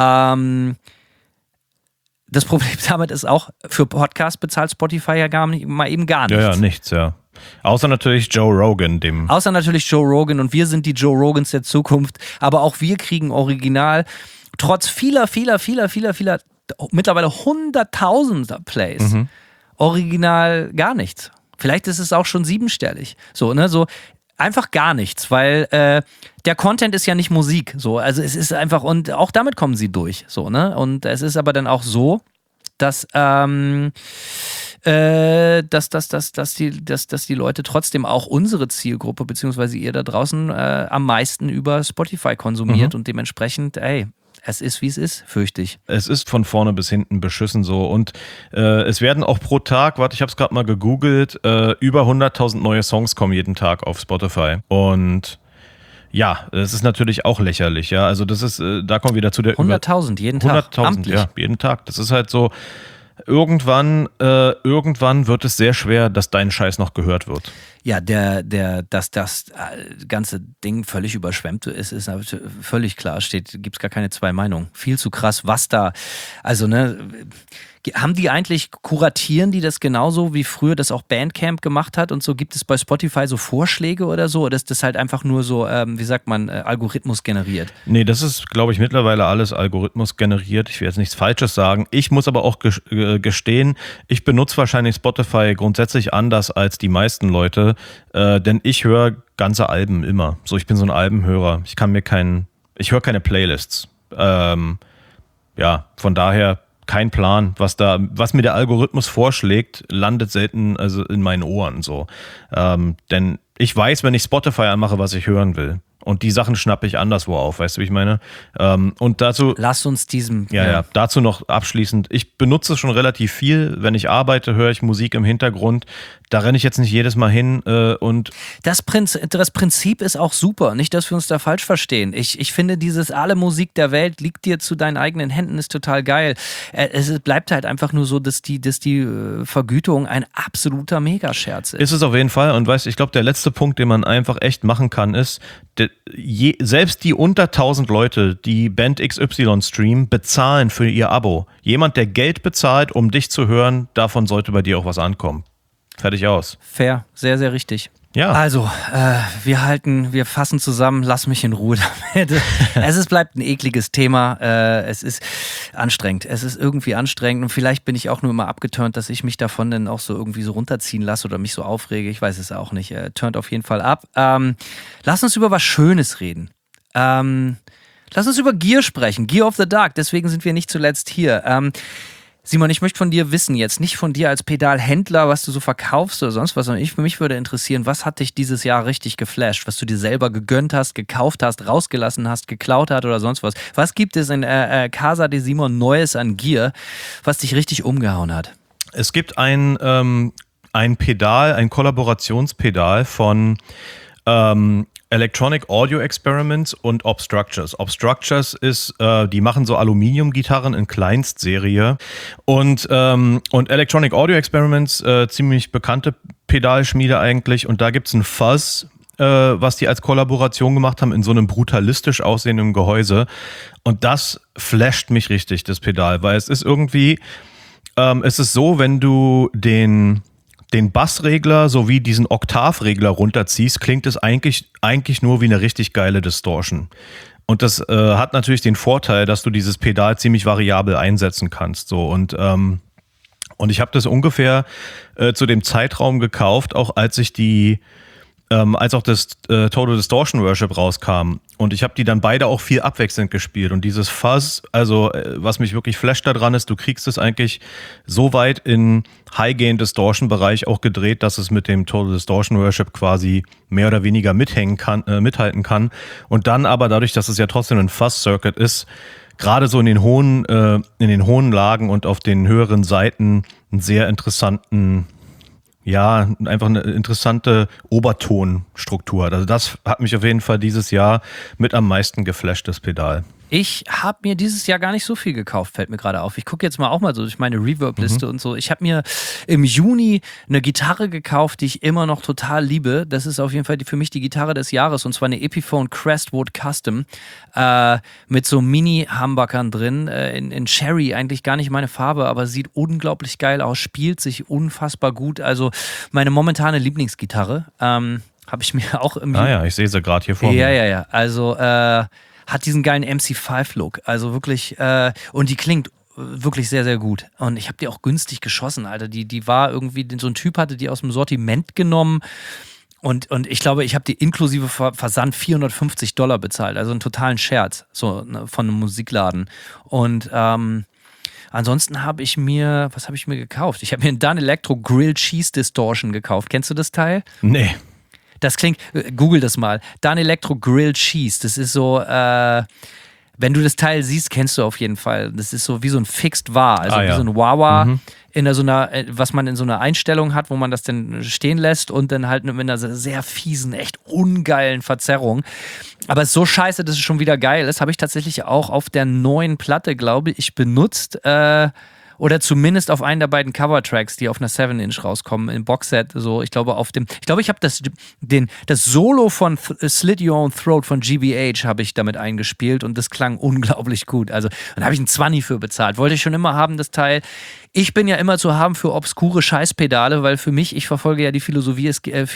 Das Problem damit ist auch, für Podcasts bezahlt Spotify ja gar nichts. Ja, nichts, ja. Außer natürlich Joe Rogan, und wir sind die Joe Rogans der Zukunft, aber auch wir kriegen original, trotz vieler, mittlerweile hunderttausender Plays, original gar nichts. Vielleicht ist es auch schon 7-stellig. So einfach gar nichts, weil der Content ist ja nicht Musik, so, also es ist einfach, und auch damit kommen sie durch, so, ne, und es ist aber dann auch so, dass die Leute trotzdem auch unsere Zielgruppe, beziehungsweise ihr da draußen am meisten über Spotify konsumiert und dementsprechend, es ist, wie es ist, fürchte ich. Es ist von vorne bis hinten beschissen so und es werden auch pro Tag, ich habe es gerade mal gegoogelt, über 100.000 neue Songs kommen jeden Tag auf Spotify und ja, das ist natürlich auch lächerlich, ja, also das ist, da kommen wir wieder zu der 100.000 jeden Tag, 100.000, ja, jeden Tag, das ist halt so, irgendwann wird es sehr schwer, dass dein Scheiß noch gehört wird. Ja, dass das ganze Ding völlig überschwemmt ist völlig klar. Gibt's gar keine zwei Meinungen. Viel zu krass, was da, also ne, haben die eigentlich, kuratieren die das genauso, wie früher das auch Bandcamp gemacht hat und so? Gibt es bei Spotify so Vorschläge oder so? Oder ist das halt einfach nur so, wie sagt man, Algorithmus generiert? Nee, das ist, glaube ich, mittlerweile alles Algorithmus generiert. Ich will jetzt nichts Falsches sagen. Ich muss aber auch gestehen, ich benutze wahrscheinlich Spotify grundsätzlich anders als die meisten Leute, denn ich höre ganze Alben immer. So, ich bin so ein Albenhörer. Ich höre keine Playlists. Ja, von daher kein Plan, was mir der Algorithmus vorschlägt, landet selten also in meinen Ohren so. Denn ich weiß, wenn ich Spotify anmache, was ich hören will. Und die Sachen schnappe ich anderswo auf, weißt du, wie ich meine? Und dazu. Lass uns diesem. Ja, dazu noch abschließend. Ich benutze es schon relativ viel. Wenn ich arbeite, höre ich Musik im Hintergrund. Da renne ich jetzt nicht jedes Mal hin und. Das Prinzip ist auch super. Nicht, dass wir uns da falsch verstehen. Ich finde, alle Musik der Welt liegt dir zu deinen eigenen Händen, ist total geil. Es bleibt halt einfach nur so, dass die Vergütung ein absoluter Megascherz ist. Ist es auf jeden Fall. Und weißt, ich glaube, der letzte Punkt, den man einfach echt machen kann, ist, selbst die unter 1000 Leute, die Band XY streamen, bezahlen für ihr Abo. Jemand, der Geld bezahlt, um dich zu hören, davon sollte bei dir auch was ankommen. Fertig aus. Fair, sehr, sehr richtig. Ja. Also, wir fassen zusammen, lass mich in Ruhe damit. Bleibt ein ekliges Thema. Es ist anstrengend. Es ist irgendwie anstrengend und vielleicht bin ich auch nur immer abgeturnt, dass ich mich davon dann auch so irgendwie so runterziehen lasse oder mich so aufrege. Ich weiß es auch nicht. Turnt auf jeden Fall ab. Lass uns über was Schönes reden. Lass uns über Gear sprechen. Gear of the Dark. Deswegen sind wir nicht zuletzt hier. Simon, ich möchte von dir wissen, jetzt nicht von dir als Pedalhändler, was du so verkaufst oder sonst was, sondern mich würde interessieren, was hat dich dieses Jahr richtig geflasht, was du dir selber gegönnt hast, gekauft hast, rausgelassen hast, geklaut hat oder sonst was. Was gibt es in Casa de Simon Neues an Gear, was dich richtig umgehauen hat? Es gibt ein Pedal, ein Kollaborationspedal von Electronic Audio Experiments und Obstructures. Obstructures ist, die machen so Aluminiumgitarren in Kleinstserie und Electronic Audio Experiments, ziemlich bekannte Pedalschmiede eigentlich, und da gibt es ein Fuzz, was die als Kollaboration gemacht haben in so einem brutalistisch aussehenden Gehäuse, und das flasht mich richtig, das Pedal, weil es ist irgendwie, es ist so, wenn du den Bassregler sowie diesen Oktavregler runterziehst, klingt es eigentlich nur wie eine richtig geile Distortion. Und das hat natürlich den Vorteil, dass du dieses Pedal ziemlich variabel einsetzen kannst. So. Und ich habe das ungefähr zu dem Zeitraum gekauft, auch als auch das Total Distortion Worship rauskam. Und ich habe die dann beide auch viel abwechselnd gespielt. Und dieses Fuzz, also was mich wirklich flasht daran ist, du kriegst es eigentlich so weit in High-Gain-Distortion-Bereich auch gedreht, dass es mit dem Total Distortion Worship quasi mehr oder weniger mithalten kann. Und dann aber dadurch, dass es ja trotzdem ein Fuzz-Circuit ist, gerade so in den hohen Lagen und auf den höheren Seiten einen sehr interessanten, ja, einfach eine interessante Obertonstruktur. Also das hat mich auf jeden Fall dieses Jahr mit am meisten geflasht, das Pedal. Ich habe mir dieses Jahr gar nicht so viel gekauft, fällt mir gerade auf. Ich gucke jetzt mal auch mal so durch meine Reverb-Liste und so. Ich habe mir im Juni eine Gitarre gekauft, die ich immer noch total liebe. Das ist auf jeden Fall für mich die Gitarre des Jahres, und zwar eine Epiphone Crestwood Custom mit so Mini-Humbuckern drin. In Cherry, eigentlich gar nicht meine Farbe, aber sieht unglaublich geil aus, spielt sich unfassbar gut. Also meine momentane Lieblingsgitarre habe ich mir auch im Juni... Ah ja, ich sehe sie gerade hier vor mir. Ja. Also hat diesen geilen MC5-Look. Also wirklich, und die klingt wirklich sehr, sehr gut. Und ich habe die auch günstig geschossen, Alter. Die war irgendwie, so ein Typ hatte die aus dem Sortiment genommen. Und ich glaube, ich habe die inklusive Versand $450 bezahlt. Also einen totalen Scherz, so von einem Musikladen. Und ansonsten habe ich mir, was habe ich mir gekauft? Ich habe mir einen Dunn Electro Grilled Cheese Distortion gekauft. Kennst du das Teil? Nee. Das klingt, google das mal. Dunn Electro Grilled Cheese. Das ist so, wenn du das Teil siehst, kennst du auf jeden Fall. Das ist so wie so ein Fixed Wah, also wie so ein Wah-Wah in so einer, was man in so einer Einstellung hat, wo man das dann stehen lässt und dann halt mit einer sehr fiesen, echt ungeilen Verzerrung. Aber es ist so scheiße, dass es schon wieder geil ist. Habe ich tatsächlich auch auf der neuen Platte, glaube ich, benutzt. Oder zumindest auf einen der beiden Cover-Tracks, die auf einer 7-Inch rauskommen, im Boxset. So, ich glaube, ich habe das Solo von Slit Your Own Throat von GBH habe ich damit eingespielt und das klang unglaublich gut. Also, dann habe ich einen 20 für bezahlt. Wollte ich schon immer haben, das Teil. Ich bin ja immer zu haben für obskure Scheißpedale, weil für mich, ich verfolge ja die Philosophie,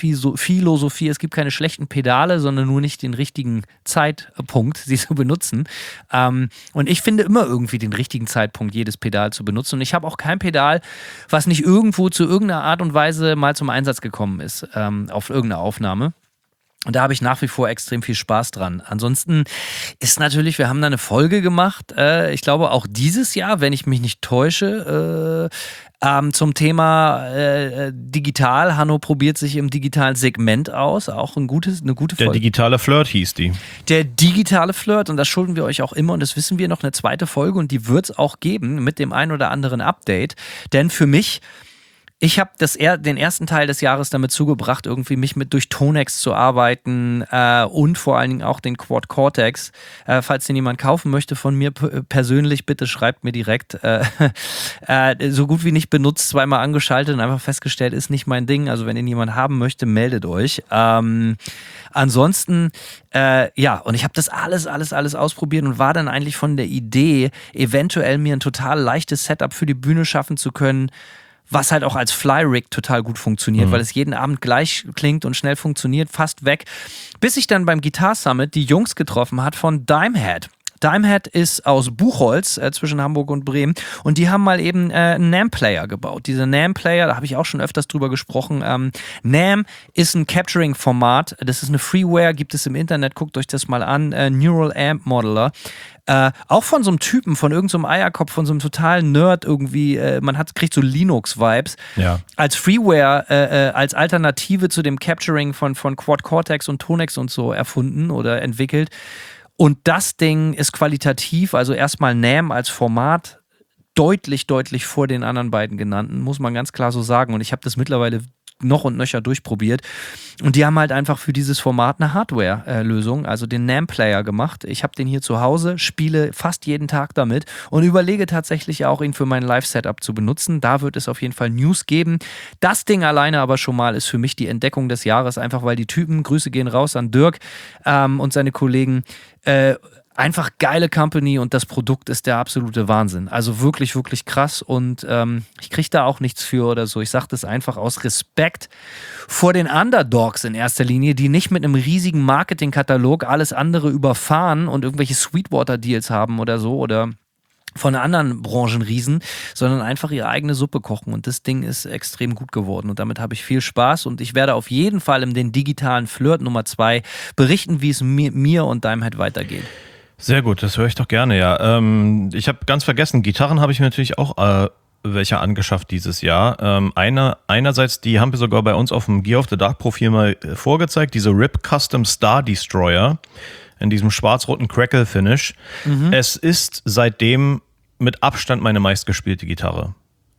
es gibt keine schlechten Pedale, sondern nur nicht den richtigen Zeitpunkt, sie zu benutzen. Und ich finde immer irgendwie den richtigen Zeitpunkt, jedes Pedal zu benutzen. Und ich habe auch kein Pedal, was nicht irgendwo zu irgendeiner Art und Weise mal zum Einsatz gekommen ist, auf irgendeiner Aufnahme. Und da habe ich nach wie vor extrem viel Spaß dran. Ansonsten ist natürlich, wir haben da eine Folge gemacht, ich glaube auch dieses Jahr, wenn ich mich nicht täusche, zum Thema digital. Hanno probiert sich im digitalen Segment aus, auch eine gute Folge. Der digitale Flirt hieß die. Der digitale Flirt, und das schulden wir euch auch immer, und das wissen wir, noch eine zweite Folge, und die wird es auch geben mit dem ein oder anderen Update. Denn für mich, ich habe den ersten Teil des Jahres damit zugebracht, irgendwie mich durch Tonex zu arbeiten und vor allen Dingen auch den Quad Cortex. Falls den jemand kaufen möchte von mir persönlich, bitte schreibt mir direkt. So gut wie nicht benutzt, zweimal angeschaltet und einfach festgestellt, ist nicht mein Ding. Also wenn ihn jemand haben möchte, meldet euch. Ansonsten, und ich habe das alles ausprobiert und war dann eigentlich von der Idee, eventuell mir ein total leichtes Setup für die Bühne schaffen zu können, was halt auch als Fly-Rig total gut funktioniert, weil es jeden Abend gleich klingt und schnell funktioniert, fast weg. Bis ich dann beim Guitar Summit die Jungs getroffen hat von Dimehead. Dimehead ist aus Buchholz zwischen Hamburg und Bremen und die haben mal eben einen NAMM-Player gebaut. Diese NAMM-Player, da habe ich auch schon öfters drüber gesprochen. NAMM ist ein Capturing-Format, das ist eine Freeware, gibt es im Internet, guckt euch das mal an, Neural Amp Modeler. Auch von so einem Typen, von irgendeinem Eierkopf, von so einem totalen Nerd irgendwie, kriegt so Linux-Vibes. Ja. Als Freeware, als Alternative zu dem Capturing von Quad Cortex und Tonex und so erfunden oder entwickelt. Und das Ding ist qualitativ, also erstmal NAMM als Format deutlich vor den anderen beiden genannten, muss man ganz klar so sagen. Und ich habe das mittlerweile noch und nöcher durchprobiert. Und die haben halt einfach für dieses Format eine Hardware-Lösung, also den NAMM-Player gemacht. Ich habe den hier zu Hause, spiele fast jeden Tag damit und überlege tatsächlich auch, ihn für mein Live-Setup zu benutzen. Da wird es auf jeden Fall News geben. Das Ding alleine aber schon mal ist für mich die Entdeckung des Jahres, einfach weil die Typen, Grüße gehen raus an Dirk und seine Kollegen, einfach geile Company und das Produkt ist der absolute Wahnsinn. Also wirklich krass und ich kriege da auch nichts für oder so. Ich sage das einfach aus Respekt vor den Underdogs in erster Linie, die nicht mit einem riesigen Marketingkatalog alles andere überfahren und irgendwelche Sweetwater-Deals haben oder so oder von anderen Branchenriesen, sondern einfach ihre eigene Suppe kochen und das Ding ist extrem gut geworden und damit habe ich viel Spaß und ich werde auf jeden Fall in den digitalen Flirt Nummer 2 berichten, wie es mir und Dimehead weitergeht. Sehr gut, das höre ich doch gerne, ja. Ich habe ganz vergessen, Gitarren habe ich mir natürlich auch welche angeschafft dieses Jahr. Einerseits, die haben wir sogar bei uns auf dem Gear of the Dark Profil mal vorgezeigt, diese RIP Custom Star Destroyer in diesem schwarz-roten Crackle-Finish. Es ist seitdem mit Abstand meine meistgespielte Gitarre.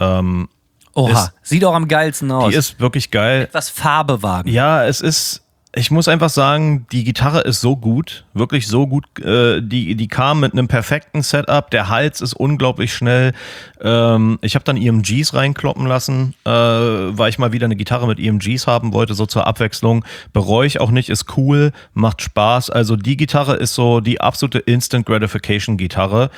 Oha, sieht auch am geilsten aus. Die ist wirklich geil. Etwas Farbe wagen. Ja, ich muss einfach sagen, die Gitarre ist so gut, wirklich so gut. Die kam mit einem perfekten Setup. Der Hals ist unglaublich schnell. Ich habe dann EMGs reinkloppen lassen, weil ich mal wieder eine Gitarre mit EMGs haben wollte, so zur Abwechslung. Bereue ich auch nicht, ist cool, macht Spaß. Also die Gitarre ist so die absolute Instant Gratification Gitarre.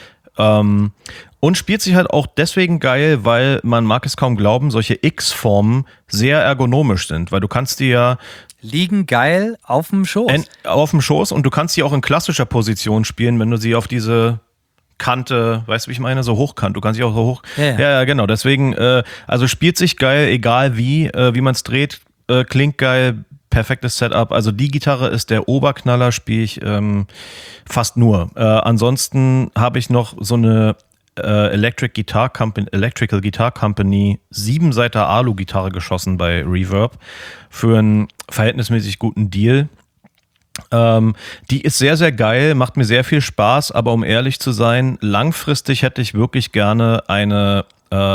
Und spielt sich halt auch deswegen geil, weil man mag es kaum glauben, solche X-Formen sehr ergonomisch sind, weil du kannst die ja liegen geil auf dem Schoß. Auf dem Schoß und du kannst sie auch in klassischer Position spielen, wenn du sie auf diese Kante, weißt du, wie ich meine, so hochkant. Du kannst sie auch so hoch. Ja, genau. Deswegen, also spielt sich geil, egal wie man es dreht, klingt geil, perfektes Setup. Also die Gitarre ist der Oberknaller, spiele ich fast nur. Ansonsten habe ich noch so eine Electrical Guitar Company 7-Seiter Alu-Gitarre geschossen bei Reverb für einen verhältnismäßig guten Deal. Die ist sehr, sehr geil, macht mir sehr viel Spaß, aber um ehrlich zu sein, langfristig hätte ich wirklich gerne eine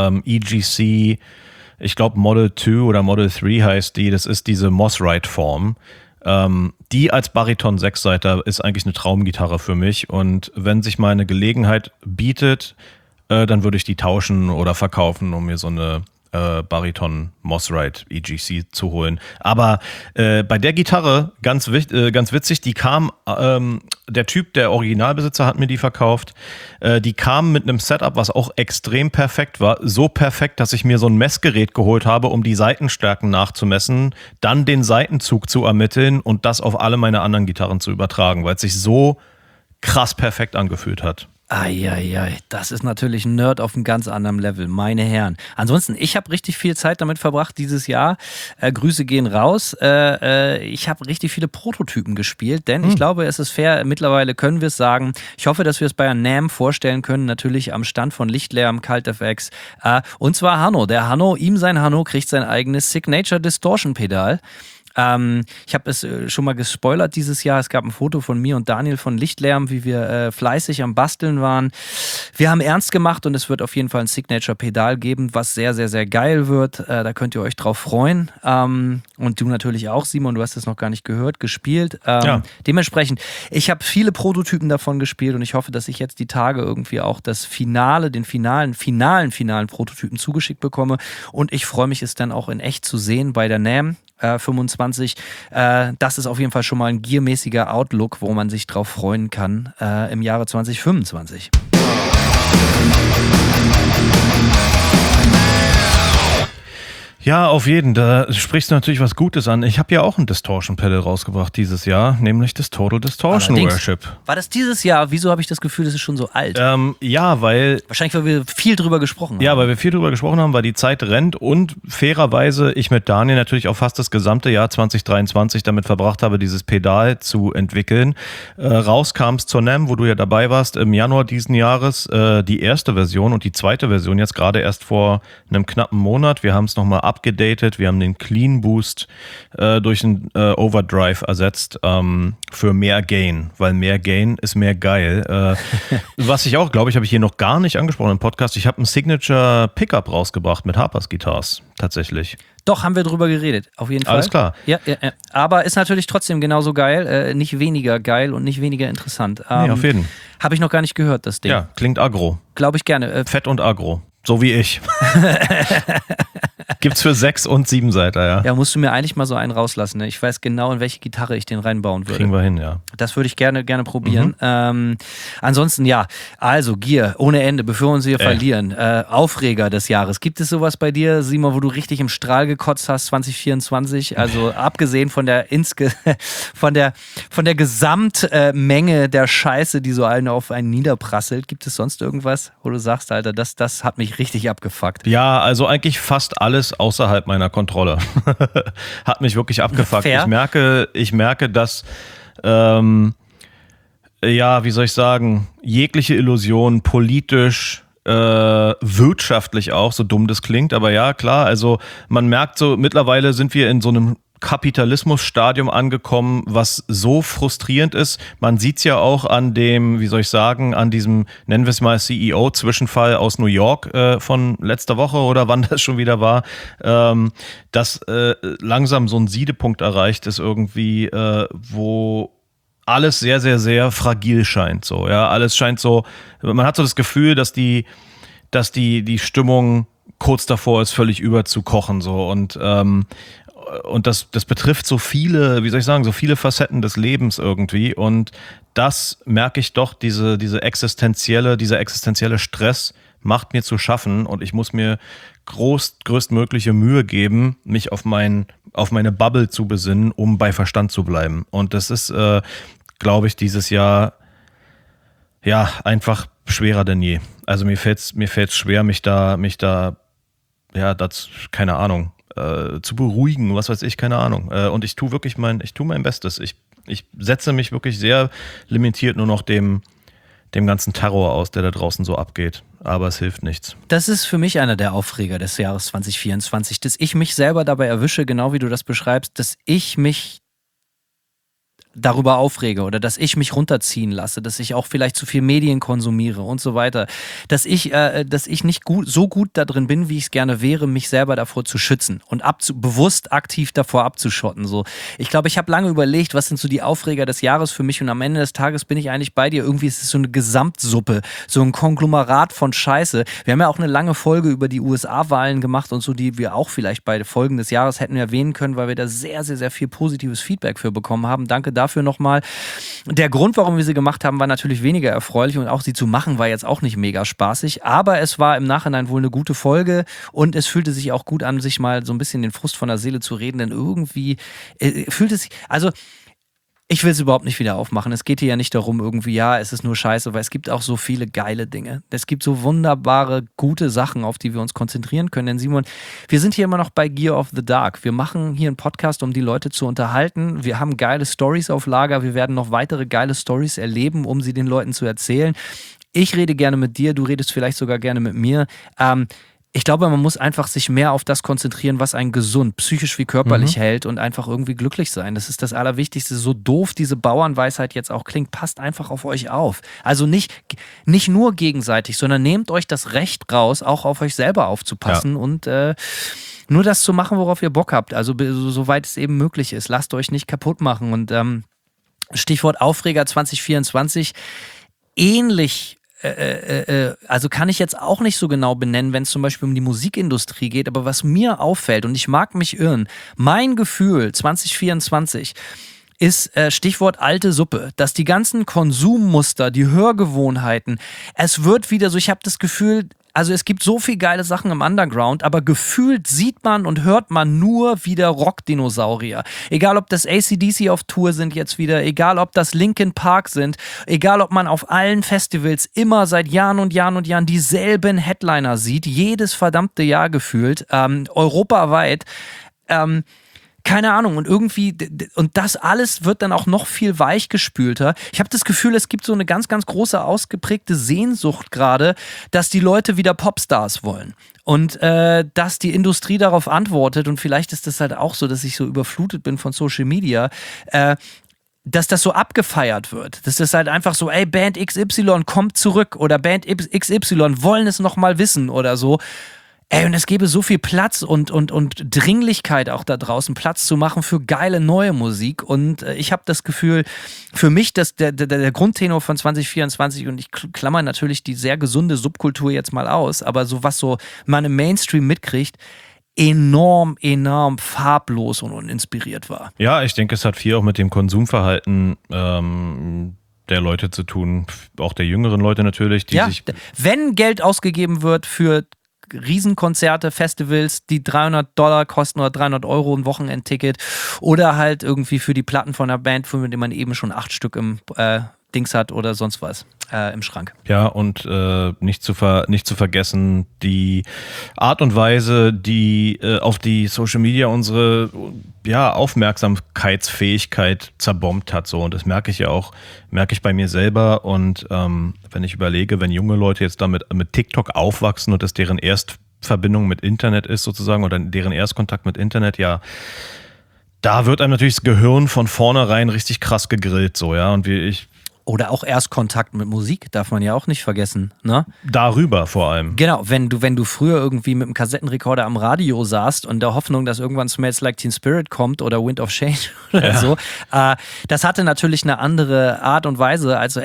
EGC, ich glaube Model 2 oder Model 3 heißt die, das ist diese Moss-Rite-Form. Die als Bariton 6-Seiter ist eigentlich eine Traumgitarre für mich und wenn sich mal eine Gelegenheit bietet, dann würde ich die tauschen oder verkaufen, um mir so eine Bariton Moss-Rite EGC zu holen. Aber bei der Gitarre, ganz witzig, die kam, der Typ, der Originalbesitzer hat mir die verkauft, die kam mit einem Setup, was auch extrem perfekt war. So perfekt, dass ich mir so ein Messgerät geholt habe, um die Seitenstärken nachzumessen, dann den Seitenzug zu ermitteln und das auf alle meine anderen Gitarren zu übertragen, weil es sich so krass perfekt angefühlt hat. Eieiei, das ist natürlich ein Nerd auf einem ganz anderen Level, meine Herren. Ansonsten, ich habe richtig viel Zeit damit verbracht dieses Jahr. Grüße gehen raus. Ich habe richtig viele Prototypen gespielt, denn ich glaube, es ist fair, mittlerweile können wir es sagen. Ich hoffe, dass wir es bei der NAMM vorstellen können, natürlich am Stand von Lichtlärm, CultFX. Und zwar Hanno. Der Hanno, sein Hanno kriegt sein eigenes Signature Distortion Pedal. Ich habe es schon mal gespoilert dieses Jahr. Es gab ein Foto von mir und Daniel von Lichtlärm, wie wir fleißig am Basteln waren. Wir haben ernst gemacht und es wird auf jeden Fall ein Signature-Pedal geben, was sehr, sehr, sehr geil wird. Da könnt ihr euch drauf freuen. Und du natürlich auch, Simon, du hast es noch gar nicht gehört, gespielt. Ja. Dementsprechend, ich habe viele Prototypen davon gespielt und ich hoffe, dass ich jetzt die Tage irgendwie auch den finalen Prototypen zugeschickt bekomme. Und ich freue mich, es dann auch in echt zu sehen bei der NAMM. 25. Das ist auf jeden Fall schon mal ein gearmäßiger Outlook, wo man sich drauf freuen kann im Jahre 2025. Ja, auf jeden. Da sprichst du natürlich was Gutes an. Ich habe ja auch ein Distortion-Pedal rausgebracht dieses Jahr, nämlich das Total Distortion Worship. War das dieses Jahr? Wieso habe ich das Gefühl, das ist schon so alt? Ja, weil... Wahrscheinlich, weil wir viel drüber gesprochen haben. Ja, weil wir viel drüber gesprochen haben, weil die Zeit rennt und fairerweise ich mit Daniel natürlich auch fast das gesamte Jahr 2023 damit verbracht habe, dieses Pedal zu entwickeln. Raus kam es zur NAMM, wo du ja dabei warst, im Januar diesen Jahres, die erste Version und die zweite Version jetzt gerade erst vor einem knappen Monat. Wir haben es nochmal abgedatet, wir haben den Clean Boost durch einen Overdrive ersetzt für mehr Gain, weil mehr Gain ist mehr geil. Was ich auch, glaube ich, habe ich hier noch gar nicht angesprochen im Podcast, ich habe ein Signature Pickup rausgebracht mit Harpers Guitars, tatsächlich. Doch, haben wir drüber geredet, auf jeden Fall. Alles klar. Ja. Aber ist natürlich trotzdem genauso geil, nicht weniger geil und nicht weniger interessant. Nee, auf jeden. Habe ich noch gar nicht gehört, das Ding. Ja, klingt aggro. Glaube ich gerne. Fett und aggro. So wie ich. Gibt's für 6- und 7-Seiter, ja. Ja, musst du mir eigentlich mal so einen rauslassen. Ne? Ich weiß genau, in welche Gitarre ich den reinbauen würde. Kriegen wir hin, ja. Das würde ich gerne probieren. Ansonsten, ja, also Gier ohne Ende, bevor wir uns hier verlieren. Aufreger des Jahres. Gibt es sowas bei dir, Simon, wo du richtig im Strahl gekotzt hast 2024? Also abgesehen von der Gesamtmenge der Scheiße, die so allen auf einen niederprasselt, gibt es sonst irgendwas, wo du sagst, Alter, das hat mich richtig abgefuckt? Ja, also eigentlich fast alles außerhalb meiner Kontrolle. Hat mich wirklich abgefuckt. Fair. Ich merke, dass wie soll ich sagen, jegliche Illusion politisch, wirtschaftlich auch, so dumm das klingt, aber ja, klar, also man merkt so, mittlerweile sind wir in so einem Kapitalismusstadium angekommen, was so frustrierend ist. Man sieht es ja auch an dem, an diesem, nennen wir es mal CEO-Zwischenfall aus New York von letzter Woche oder wann das schon wieder war, dass langsam so ein Siedepunkt erreicht ist irgendwie, wo alles sehr, sehr, sehr fragil scheint. So, ja, alles scheint so, man hat so das Gefühl, dass die Stimmung kurz davor ist, völlig überzukochen. So und das betrifft so viele, so viele Facetten des Lebens irgendwie. Und das merke ich doch, dieser existenzielle Stress macht mir zu schaffen und ich muss mir größtmögliche Mühe geben, mich auf meine Bubble zu besinnen, um bei Verstand zu bleiben. Und das ist, glaube ich, dieses Jahr ja einfach schwerer denn je. Also mir fällt's schwer, mich da keine Ahnung, zu beruhigen, was weiß ich, keine Ahnung. Und ich tue mein Bestes. Ich setze mich wirklich sehr limitiert nur noch dem ganzen Terror aus, der da draußen so abgeht. Aber es hilft nichts. Das ist für mich einer der Aufreger des Jahres 2024, dass ich mich selber dabei erwische, genau wie du das beschreibst, dass ich mich darüber aufrege oder dass ich mich runterziehen lasse, dass ich auch vielleicht zu viel Medien konsumiere und so weiter, dass ich nicht so gut da drin bin, wie ich es gerne wäre, mich selber davor zu schützen und bewusst aktiv davor abzuschotten. So. Ich glaube, ich habe lange überlegt, was sind so die Aufreger des Jahres für mich und am Ende des Tages bin ich eigentlich bei dir. Irgendwie ist es so eine Gesamtsuppe, so ein Konglomerat von Scheiße. Wir haben ja auch eine lange Folge über die USA-Wahlen gemacht und so, die wir auch vielleicht bei Folgen des Jahres hätten erwähnen können, weil wir da sehr, sehr, sehr viel positives Feedback für bekommen haben. Danke dafür nochmal. Der Grund, warum wir sie gemacht haben, war natürlich weniger erfreulich und auch sie zu machen war jetzt auch nicht mega spaßig, aber es war im Nachhinein wohl eine gute Folge und es fühlte sich auch gut an, sich mal so ein bisschen den Frust von der Seele zu reden, denn irgendwie fühlt es sich, also ich will es überhaupt nicht wieder aufmachen. Es geht hier ja nicht darum, irgendwie, ja, es ist nur scheiße, weil es gibt auch so viele geile Dinge. Es gibt so wunderbare, gute Sachen, auf die wir uns konzentrieren können. Denn Simon, wir sind hier immer noch bei Gear of the Dark. Wir machen hier einen Podcast, um die Leute zu unterhalten. Wir haben geile Storys auf Lager. Wir werden noch weitere geile Storys erleben, um sie den Leuten zu erzählen. Ich rede gerne mit dir, du redest vielleicht sogar gerne mit mir. Ich glaube, man muss einfach sich mehr auf das konzentrieren, was einen gesund, psychisch wie körperlich hält und einfach irgendwie glücklich sein. Das ist das Allerwichtigste. So doof diese Bauernweisheit jetzt auch klingt, passt einfach auf euch auf. Also nicht nur gegenseitig, sondern nehmt euch das Recht raus, auch auf euch selber aufzupassen und nur das zu machen, worauf ihr Bock habt. Also soweit es eben möglich ist. Lasst euch nicht kaputt machen. Und Stichwort Aufreger 2024, ähnlich. Also kann ich jetzt auch nicht so genau benennen, wenn es zum Beispiel um die Musikindustrie geht, aber was mir auffällt, und ich mag mich irren, mein Gefühl 2024 ist Stichwort alte Suppe, dass die ganzen Konsummuster, die Hörgewohnheiten, es wird wieder so, ich habe das Gefühl, also es gibt so viel geile Sachen im Underground, aber gefühlt sieht man und hört man nur wieder Rockdinosaurier. Egal, ob das AC/DC auf Tour sind jetzt wieder, egal, ob das Linkin Park sind, egal, ob man auf allen Festivals immer seit Jahren und Jahren und Jahren dieselben Headliner sieht, jedes verdammte Jahr gefühlt, europaweit, keine Ahnung, und irgendwie, und das alles wird dann auch noch viel weichgespülter. Ich habe das Gefühl, es gibt so eine ganz, ganz große, ausgeprägte Sehnsucht gerade, dass die Leute wieder Popstars wollen. Und dass die Industrie darauf antwortet, und vielleicht ist das halt auch so, dass ich so überflutet bin von Social Media, dass das so abgefeiert wird. Dass das halt einfach so, ey, Band XY kommt zurück oder Band XY wollen es nochmal wissen oder so. Ey, und es gäbe so viel Platz und Dringlichkeit auch da draußen, Platz zu machen für geile neue Musik. Und ich habe das Gefühl, für mich, dass der Grundtenor von 2024, und ich klammer natürlich die sehr gesunde Subkultur jetzt mal aus, aber so was so man im Mainstream mitkriegt, enorm farblos und uninspiriert war. Ja, ich denke, es hat viel auch mit dem Konsumverhalten der Leute zu tun, auch der jüngeren Leute natürlich, die sich... Wenn Geld ausgegeben wird für Riesenkonzerte, Festivals, die $300 kosten oder 300 € ein Wochenendticket oder halt irgendwie für die Platten von einer Band, für die man eben schon 8 Stück im Dings hat oder sonst was im Schrank. Ja, und nicht zu vergessen, die Art und Weise, die auf die Social Media unsere Aufmerksamkeitsfähigkeit zerbombt hat. So. Und das merke ich bei mir selber. Und wenn ich überlege, wenn junge Leute jetzt damit mit TikTok aufwachsen und das deren Erstverbindung mit Internet ist sozusagen oder deren Erstkontakt mit Internet, ja, da wird einem natürlich das Gehirn von vornherein richtig krass gegrillt. So, ja, und oder auch Erstkontakt mit Musik, darf man ja auch nicht vergessen, ne? Darüber vor allem. Genau, wenn du früher irgendwie mit einem Kassettenrekorder am Radio saßt und der Hoffnung, dass irgendwann Smells Like Teen Spirit kommt oder Wind of Change oder so, das hatte natürlich eine andere Art und Weise. Also,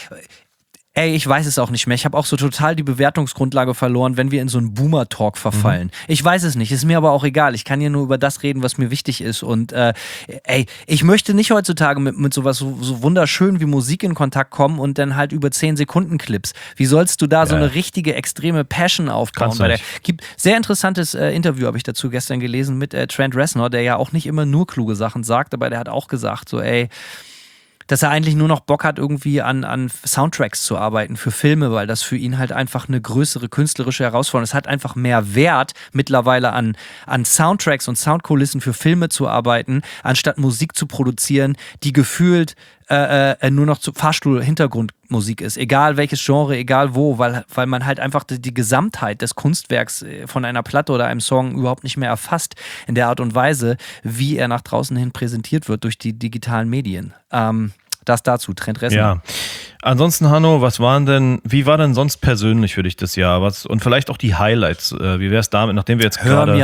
ich weiß es auch nicht mehr. Ich habe auch so total die Bewertungsgrundlage verloren, wenn wir in so einen Boomer-Talk verfallen. Ich weiß es nicht, ist mir aber auch egal. Ich kann hier nur über das reden, was mir wichtig ist. Und ich möchte nicht heutzutage mit sowas so wunderschön wie Musik in Kontakt kommen und dann halt über 10 Sekunden Clips. Wie sollst du da so eine richtige, extreme Passion aufbauen? Weil gibt sehr interessantes Interview, habe ich dazu gestern gelesen, mit Trent Reznor, der ja auch nicht immer nur kluge Sachen sagt, aber der hat auch gesagt, so dass er eigentlich nur noch Bock hat, irgendwie an Soundtracks zu arbeiten für Filme, weil das für ihn halt einfach eine größere künstlerische Herausforderung ist. Es hat einfach mehr Wert, mittlerweile an Soundtracks und Soundkulissen für Filme zu arbeiten, anstatt Musik zu produzieren, die gefühlt nur noch zu Fahrstuhl-Hintergrund Musik ist, egal welches Genre, egal wo, weil man halt einfach die Gesamtheit des Kunstwerks von einer Platte oder einem Song überhaupt nicht mehr erfasst in der Art und Weise, wie er nach draußen hin präsentiert wird durch die digitalen Medien. Das dazu, Trent Reznor. Ja. Ansonsten, Hanno, wie war denn sonst persönlich für dich das Jahr? Und vielleicht auch die Highlights. Wie wäre es damit, nachdem wir jetzt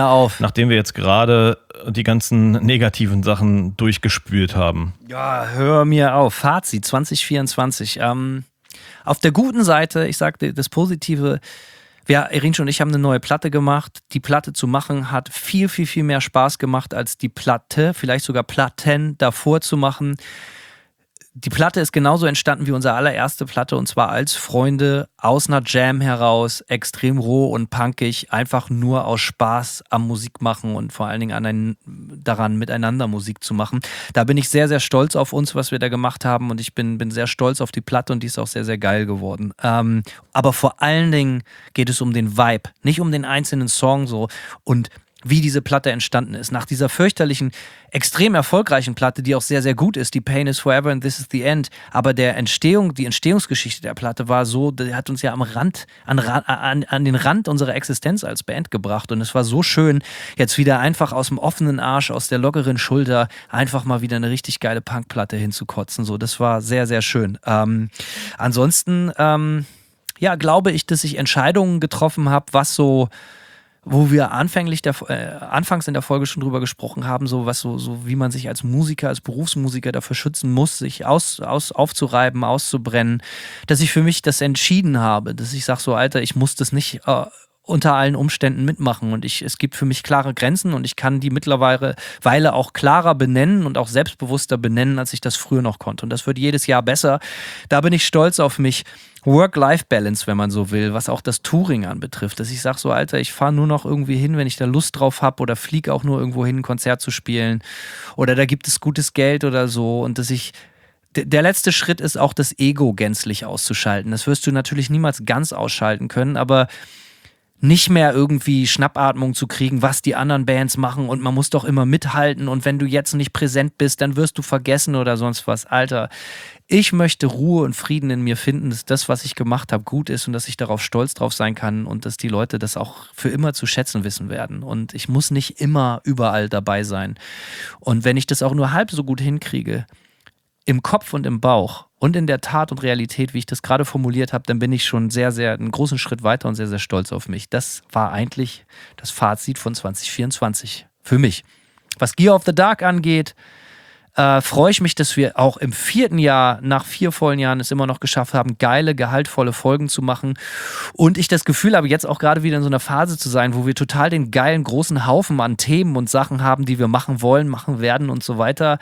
gerade die ganzen negativen Sachen durchgespült haben? Ja, hör mir auf. Fazit 2024. Auf der guten Seite, ich sagte das Positive, Irinsch und ich haben eine neue Platte gemacht. Die Platte zu machen hat viel, viel, viel mehr Spaß gemacht, als die Platte, vielleicht sogar Platten davor zu machen. Die Platte ist genauso entstanden wie unsere allererste Platte, und zwar als Freunde aus einer Jam heraus, extrem roh und punkig, einfach nur aus Spaß am Musik machen und vor allen Dingen daran, miteinander Musik zu machen. Da bin ich sehr, sehr stolz auf uns, was wir da gemacht haben, und ich bin sehr stolz auf die Platte, und die ist auch sehr, sehr geil geworden. Aber vor allen Dingen geht es um den Vibe, nicht um den einzelnen Song so, und wie diese Platte entstanden ist. Nach dieser fürchterlichen, extrem erfolgreichen Platte, die auch sehr, sehr gut ist, die Pain is Forever and This is the End, aber die Entstehungsgeschichte der Platte war so, die hat uns ja an den Rand unserer Existenz als Band gebracht, und es war so schön, jetzt wieder einfach aus dem offenen Arsch, aus der lockeren Schulter, einfach mal wieder eine richtig geile Punkplatte hinzukotzen. So, das war sehr, sehr schön. Ansonsten, glaube ich, dass ich Entscheidungen getroffen habe, wo wir anfangs in der Folge schon drüber gesprochen haben, so wie man sich als Musiker, als Berufsmusiker dafür schützen muss, sich aufzureiben, auszubrennen, dass ich für mich das entschieden habe, dass ich sage so, Alter, ich muss das nicht unter allen Umständen mitmachen, und es gibt für mich klare Grenzen, und ich kann die mittlerweile auch klarer benennen und auch selbstbewusster benennen, als ich das früher noch konnte, und das wird jedes Jahr besser. Da bin ich stolz auf mich. Work-Life-Balance, wenn man so will, was auch das Touring anbetrifft, dass ich sage so, Alter, ich fahre nur noch irgendwie hin, wenn ich da Lust drauf habe, oder fliege auch nur irgendwo hin, ein Konzert zu spielen, oder da gibt es gutes Geld oder so, und dass der letzte Schritt ist auch, das Ego gänzlich auszuschalten. Das wirst du natürlich niemals ganz ausschalten können, aber nicht mehr irgendwie Schnappatmung zu kriegen, was die anderen Bands machen, und man muss doch immer mithalten, und wenn du jetzt nicht präsent bist, dann wirst du vergessen oder sonst was. Alter, ich möchte Ruhe und Frieden in mir finden, dass das, was ich gemacht habe, gut ist, und dass ich darauf stolz drauf sein kann, und dass die Leute das auch für immer zu schätzen wissen werden, und ich muss nicht immer überall dabei sein, und wenn ich das auch nur halb so gut hinkriege, im Kopf und im Bauch und in der Tat und Realität, wie ich das gerade formuliert habe, dann bin ich schon sehr, sehr einen großen Schritt weiter und sehr, sehr stolz auf mich. Das war eigentlich das Fazit von 2024 für mich. Was Gear of the Dark angeht, freue ich mich, dass wir auch im 4. Jahr, nach 4 vollen Jahren, es immer noch geschafft haben, geile, gehaltvolle Folgen zu machen. Und ich das Gefühl habe, jetzt auch gerade wieder in so einer Phase zu sein, wo wir total den geilen, großen Haufen an Themen und Sachen haben, die wir machen wollen, machen werden und so weiter.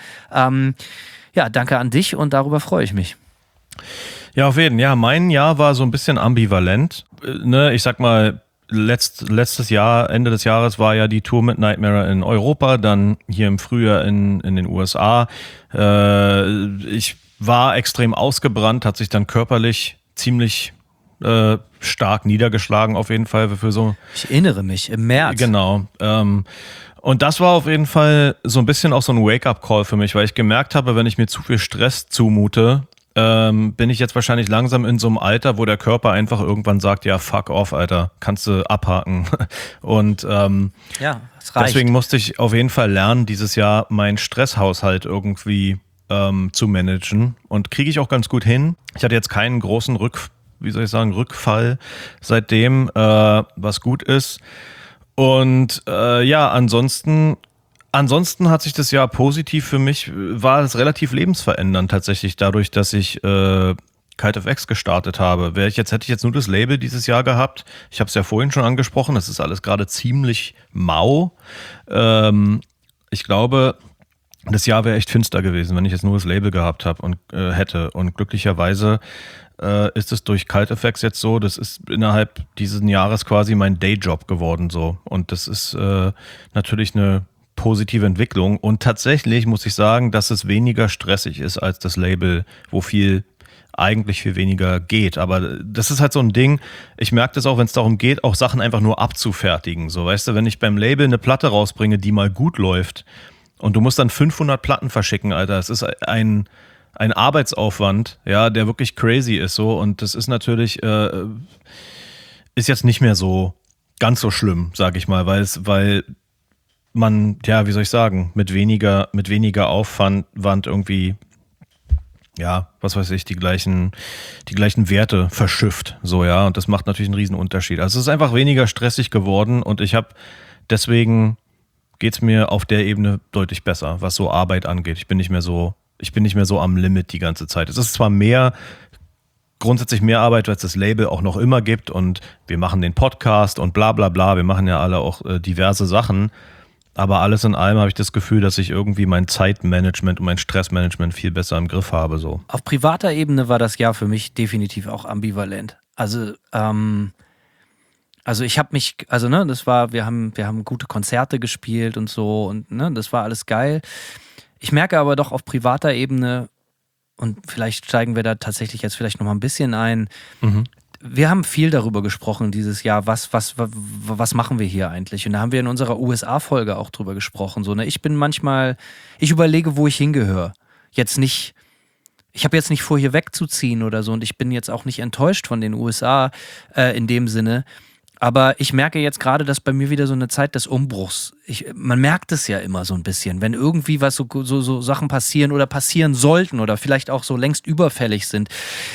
Danke an dich, und darüber freue ich mich. Ja, auf jeden Fall. Ja, mein Jahr war so ein bisschen ambivalent. Ich sag mal, letztes Jahr, Ende des Jahres, war ja die Tour mit Nightmare in Europa, dann hier im Frühjahr in den USA. Ich war extrem ausgebrannt, hat sich dann körperlich ziemlich stark niedergeschlagen, auf jeden Fall. Ich erinnere mich, im März. Genau. Und das war auf jeden Fall so ein bisschen auch so ein Wake-up-Call für mich, weil ich gemerkt habe, wenn ich mir zu viel Stress zumute, bin ich jetzt wahrscheinlich langsam in so einem Alter, wo der Körper einfach irgendwann sagt, ja, fuck off, Alter, kannst du abhaken. Und es reicht. Deswegen musste ich auf jeden Fall lernen, dieses Jahr meinen Stresshaushalt irgendwie zu managen. Und kriege ich auch ganz gut hin. Ich hatte jetzt keinen großen Rückfall seitdem, was gut ist. Und ansonsten hat sich das Jahr positiv für mich, war es relativ lebensverändernd tatsächlich dadurch, dass ich Cult of X gestartet habe. Hätte ich jetzt nur das Label dieses Jahr gehabt, ich habe es ja vorhin schon angesprochen, das ist alles gerade ziemlich mau. Ich glaube, das Jahr wäre echt finster gewesen, wenn ich jetzt nur das Label gehabt habe und hätte. Und glücklicherweise ist es durch Cult of X jetzt so, das ist innerhalb dieses Jahres quasi mein Dayjob geworden so. Und das ist natürlich eine positive Entwicklung. Und tatsächlich muss ich sagen, dass es weniger stressig ist als das Label, wo eigentlich viel weniger geht. Aber das ist halt so ein Ding, ich merke das auch, wenn es darum geht, auch Sachen einfach nur abzufertigen. So, weißt du, wenn ich beim Label eine Platte rausbringe, die mal gut läuft, und du musst dann 500 Platten verschicken, Alter, es ist ein ein Arbeitsaufwand, ja, der wirklich crazy ist so. Und das ist natürlich, ist jetzt nicht mehr so ganz so schlimm, sag ich mal, weil man, ja, wie soll ich sagen, mit weniger Aufwand irgendwie, ja, was weiß ich, die gleichen Werte verschifft, so, ja, und das macht natürlich einen riesen Unterschied. Also es ist einfach weniger stressig geworden und deswegen geht's mir auf der Ebene deutlich besser, was so Arbeit angeht. Ich bin nicht mehr so am Limit die ganze Zeit. Es ist zwar grundsätzlich mehr Arbeit, weil es das Label auch noch immer gibt und wir machen den Podcast und bla bla bla, wir machen ja alle auch diverse Sachen, aber alles in allem habe ich das Gefühl, dass ich irgendwie mein Zeitmanagement und mein Stressmanagement viel besser im Griff habe. So. Auf privater Ebene war das Jahr für mich definitiv auch ambivalent. Also ich habe mich, wir haben gute Konzerte gespielt und so und das war alles geil. Ich merke aber doch auf privater Ebene, und vielleicht steigen wir da tatsächlich jetzt vielleicht noch mal ein bisschen ein. Wir haben viel darüber gesprochen dieses Jahr, was machen wir hier eigentlich? Und da haben wir in unserer USA-Folge auch drüber gesprochen. So, ne? Ich überlege, wo ich hingehöre. Ich habe jetzt nicht vor, hier wegzuziehen oder so und ich bin jetzt auch nicht enttäuscht von den USA in dem Sinne. Aber ich merke jetzt gerade, dass bei mir wieder so eine Zeit des Umbruchs, man merkt es ja immer so ein bisschen, wenn irgendwie was so Sachen passieren oder passieren sollten oder vielleicht auch so längst überfällig sind.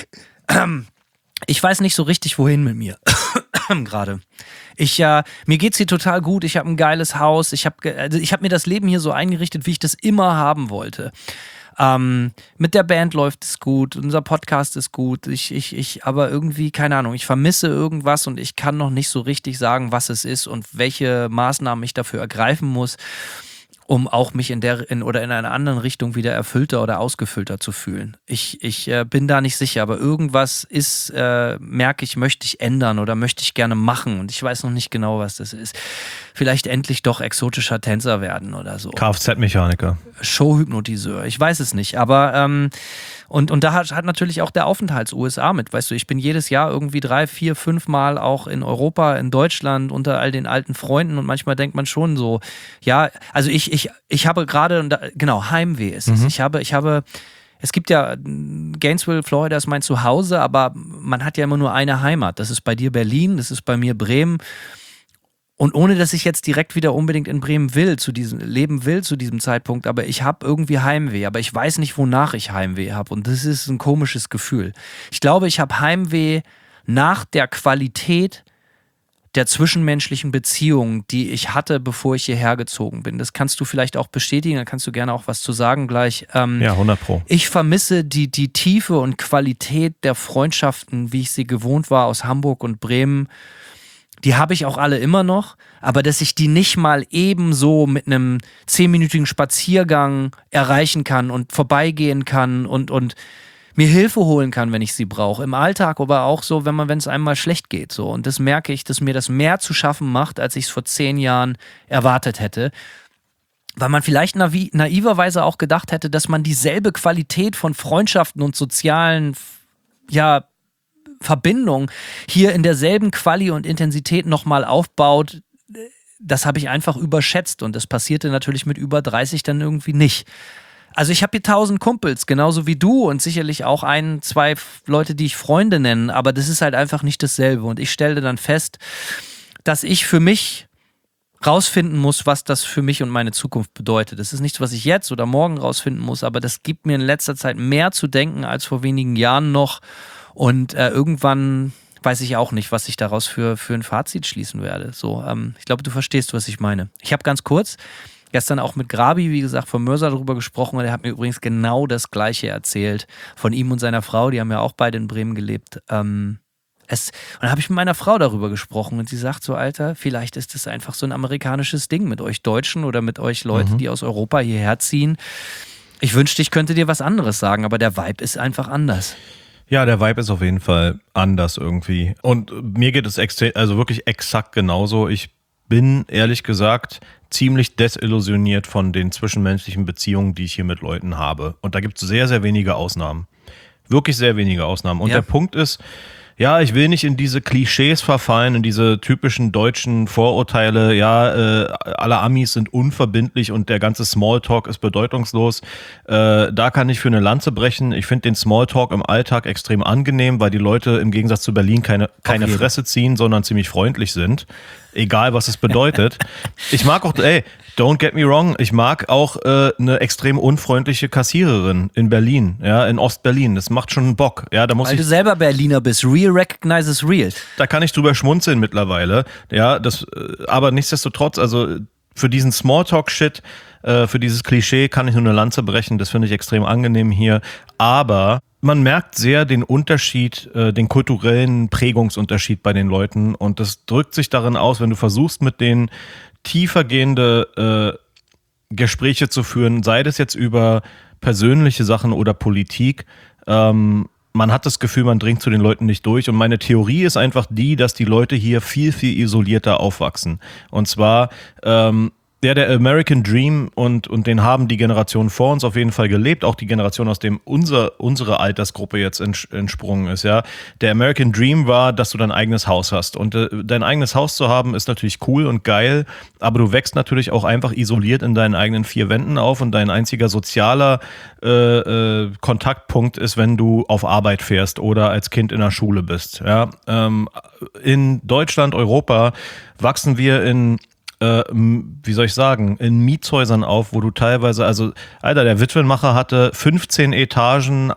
Ich weiß nicht so richtig, wohin mit mir gerade. Mir geht's hier total gut, ich habe ein geiles Haus, ich hab mir das Leben hier so eingerichtet, wie ich das immer haben wollte. Mit der Band läuft es gut, unser Podcast ist gut, aber irgendwie, keine Ahnung, ich vermisse irgendwas und ich kann noch nicht so richtig sagen, was es ist und welche Maßnahmen ich dafür ergreifen muss, um auch mich in einer anderen Richtung wieder erfüllter oder ausgefüllter zu fühlen. Ich bin da nicht sicher, aber irgendwas ist, merke ich, möchte ich ändern oder möchte ich gerne machen und ich weiß noch nicht genau, was das ist. Vielleicht endlich doch exotischer Tänzer werden oder so. Kfz-Mechaniker. Showhypnotiseur, ich weiß es nicht, aber und da hat natürlich auch der Aufenthalt USA mit, weißt du, ich bin jedes Jahr irgendwie 3, 4, 5 Mal auch in Europa, in Deutschland unter all den alten Freunden und manchmal denkt man schon so, ja, also ich habe gerade, genau, Heimweh ist es. Es gibt ja, Gainesville, Florida ist mein Zuhause, aber man hat ja immer nur eine Heimat. Das ist bei dir Berlin, das ist bei mir Bremen. Und ohne, dass ich jetzt direkt wieder unbedingt in Bremen leben will zu diesem Zeitpunkt, aber ich habe irgendwie Heimweh, aber ich weiß nicht, wonach ich Heimweh habe. Und das ist ein komisches Gefühl. Ich glaube, ich habe Heimweh nach der Qualität der zwischenmenschlichen Beziehungen, die ich hatte, bevor ich hierher gezogen bin. Das kannst du vielleicht auch bestätigen, da kannst du gerne auch was zu sagen gleich. Ja, 100%. Ich vermisse die Tiefe und Qualität der Freundschaften, wie ich sie gewohnt war aus Hamburg und Bremen. Die habe ich auch alle immer noch, aber dass ich die nicht mal ebenso mit einem 10-minütigen Spaziergang erreichen kann und vorbeigehen kann und mir Hilfe holen kann, wenn ich sie brauche. Im Alltag, aber auch so, wenn es einem mal schlecht geht. So. Und das merke ich, dass mir das mehr zu schaffen macht, als ich es vor 10 Jahren erwartet hätte. Weil man vielleicht naiverweise auch gedacht hätte, dass man dieselbe Qualität von Freundschaften und sozialen, Verbindung hier in derselben Quali und Intensität nochmal aufbaut, das habe ich einfach überschätzt und das passierte natürlich mit über 30 dann irgendwie nicht. Also ich habe hier 1000 Kumpels, genauso wie du und sicherlich auch 1, 2 Leute, die ich Freunde nenne, aber das ist halt einfach nicht dasselbe und ich stellte dann fest, dass ich für mich rausfinden muss, was das für mich und meine Zukunft bedeutet. Das ist nichts, was ich jetzt oder morgen rausfinden muss, aber das gibt mir in letzter Zeit mehr zu denken als vor wenigen Jahren noch. Und irgendwann weiß ich auch nicht, was ich daraus für ein Fazit schließen werde. So, ich glaube, du verstehst, was ich meine. Ich habe ganz kurz gestern auch mit Grabi, wie gesagt, von Mörser darüber gesprochen und er hat mir übrigens genau das Gleiche erzählt von ihm und seiner Frau. Die haben ja auch beide in Bremen gelebt. Und dann habe ich mit meiner Frau darüber gesprochen und sie sagt so, Alter, vielleicht ist das einfach so ein amerikanisches Ding mit euch Deutschen oder mit euch Leuten, die aus Europa hierher ziehen. Ich wünschte, ich könnte dir was anderes sagen, aber der Vibe ist einfach anders. Ja, der Vibe ist auf jeden Fall anders irgendwie. Und mir geht es wirklich exakt genauso. Ich bin, ehrlich gesagt, ziemlich desillusioniert von den zwischenmenschlichen Beziehungen, die ich hier mit Leuten habe. Und da gibt es sehr, sehr wenige Ausnahmen. Wirklich sehr wenige Ausnahmen. Und der Punkt ist, ja, ich will nicht in diese Klischees verfallen, in diese typischen deutschen Vorurteile, ja, alle Amis sind unverbindlich und der ganze Smalltalk ist bedeutungslos. Da kann ich für eine Lanze brechen. Ich finde den Smalltalk im Alltag extrem angenehm, weil die Leute im Gegensatz zu Berlin keine Fresse ziehen, sondern ziemlich freundlich sind. Egal, was es bedeutet. Ich mag auch, don't get me wrong, ich mag auch eine extrem unfreundliche Kassiererin in Berlin, ja, in Ostberlin. Das macht schon Bock. Ja, da muss Weil du selber Berliner bist. Real recognizes real. Da kann ich drüber schmunzeln mittlerweile. Ja, aber nichtsdestotrotz, also für diesen Smalltalk-Shit, für dieses Klischee kann ich nur eine Lanze brechen. Das finde ich extrem angenehm hier. Aber man merkt sehr den Unterschied, den kulturellen Prägungsunterschied bei den Leuten. Und das drückt sich darin aus, wenn du versuchst, mit denen tiefergehende Gespräche zu führen, sei das jetzt über persönliche Sachen oder Politik. Man hat das Gefühl, man dringt zu den Leuten nicht durch. Und meine Theorie ist einfach die, dass die Leute hier viel, viel isolierter aufwachsen. Und zwar der American Dream und den haben die Generationen vor uns auf jeden Fall gelebt, auch die Generation, aus dem unsere Altersgruppe jetzt entsprungen ist, ja. Der American Dream war, dass du dein eigenes Haus hast und dein eigenes Haus zu haben ist natürlich cool und geil, aber du wächst natürlich auch einfach isoliert in deinen eigenen vier Wänden auf und dein einziger sozialer Kontaktpunkt ist, wenn du auf Arbeit fährst oder als Kind in der Schule bist, ja. In Deutschland, Europa wachsen wir in in Mietshäusern auf, wo du teilweise, also, Alter, der Witwenmacher hatte 17 Etagen,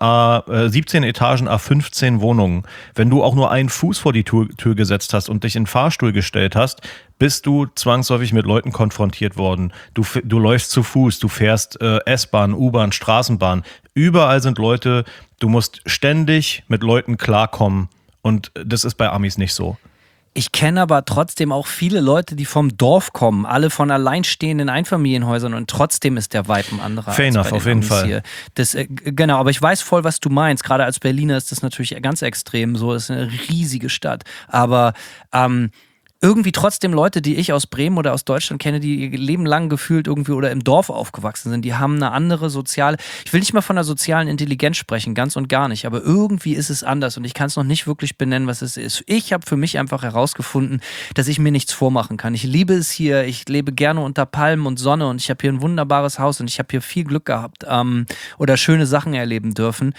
15 Wohnungen. Wenn du auch nur einen Fuß vor die Tür gesetzt hast und dich in den Fahrstuhl gestellt hast, bist du zwangsläufig mit Leuten konfrontiert worden. Du läufst zu Fuß, du fährst S-Bahn, U-Bahn, Straßenbahn. Überall sind Leute, du musst ständig mit Leuten klarkommen. Und das ist bei Amis nicht so. Ich kenne aber trotzdem auch viele Leute, die vom Dorf kommen, alle von alleinstehenden Einfamilienhäusern und trotzdem ist der Vibe ein anderer. Fair enough, auf jeden Fall. Hier. Genau, aber ich weiß voll, was du meinst. Gerade als Berliner ist das natürlich ganz extrem so. Das ist eine riesige Stadt. Aber irgendwie trotzdem Leute, die ich aus Bremen oder aus Deutschland kenne, die ihr Leben lang gefühlt irgendwie oder im Dorf aufgewachsen sind, die haben eine andere soziale, ich will nicht mal von der sozialen Intelligenz sprechen, ganz und gar nicht, aber irgendwie ist es anders und ich kann es noch nicht wirklich benennen, was es ist. Ich habe für mich einfach herausgefunden, dass ich mir nichts vormachen kann. Ich liebe es hier, ich lebe gerne unter Palmen und Sonne und ich habe hier ein wunderbares Haus und ich habe hier viel Glück gehabt oder schöne Sachen erleben dürfen.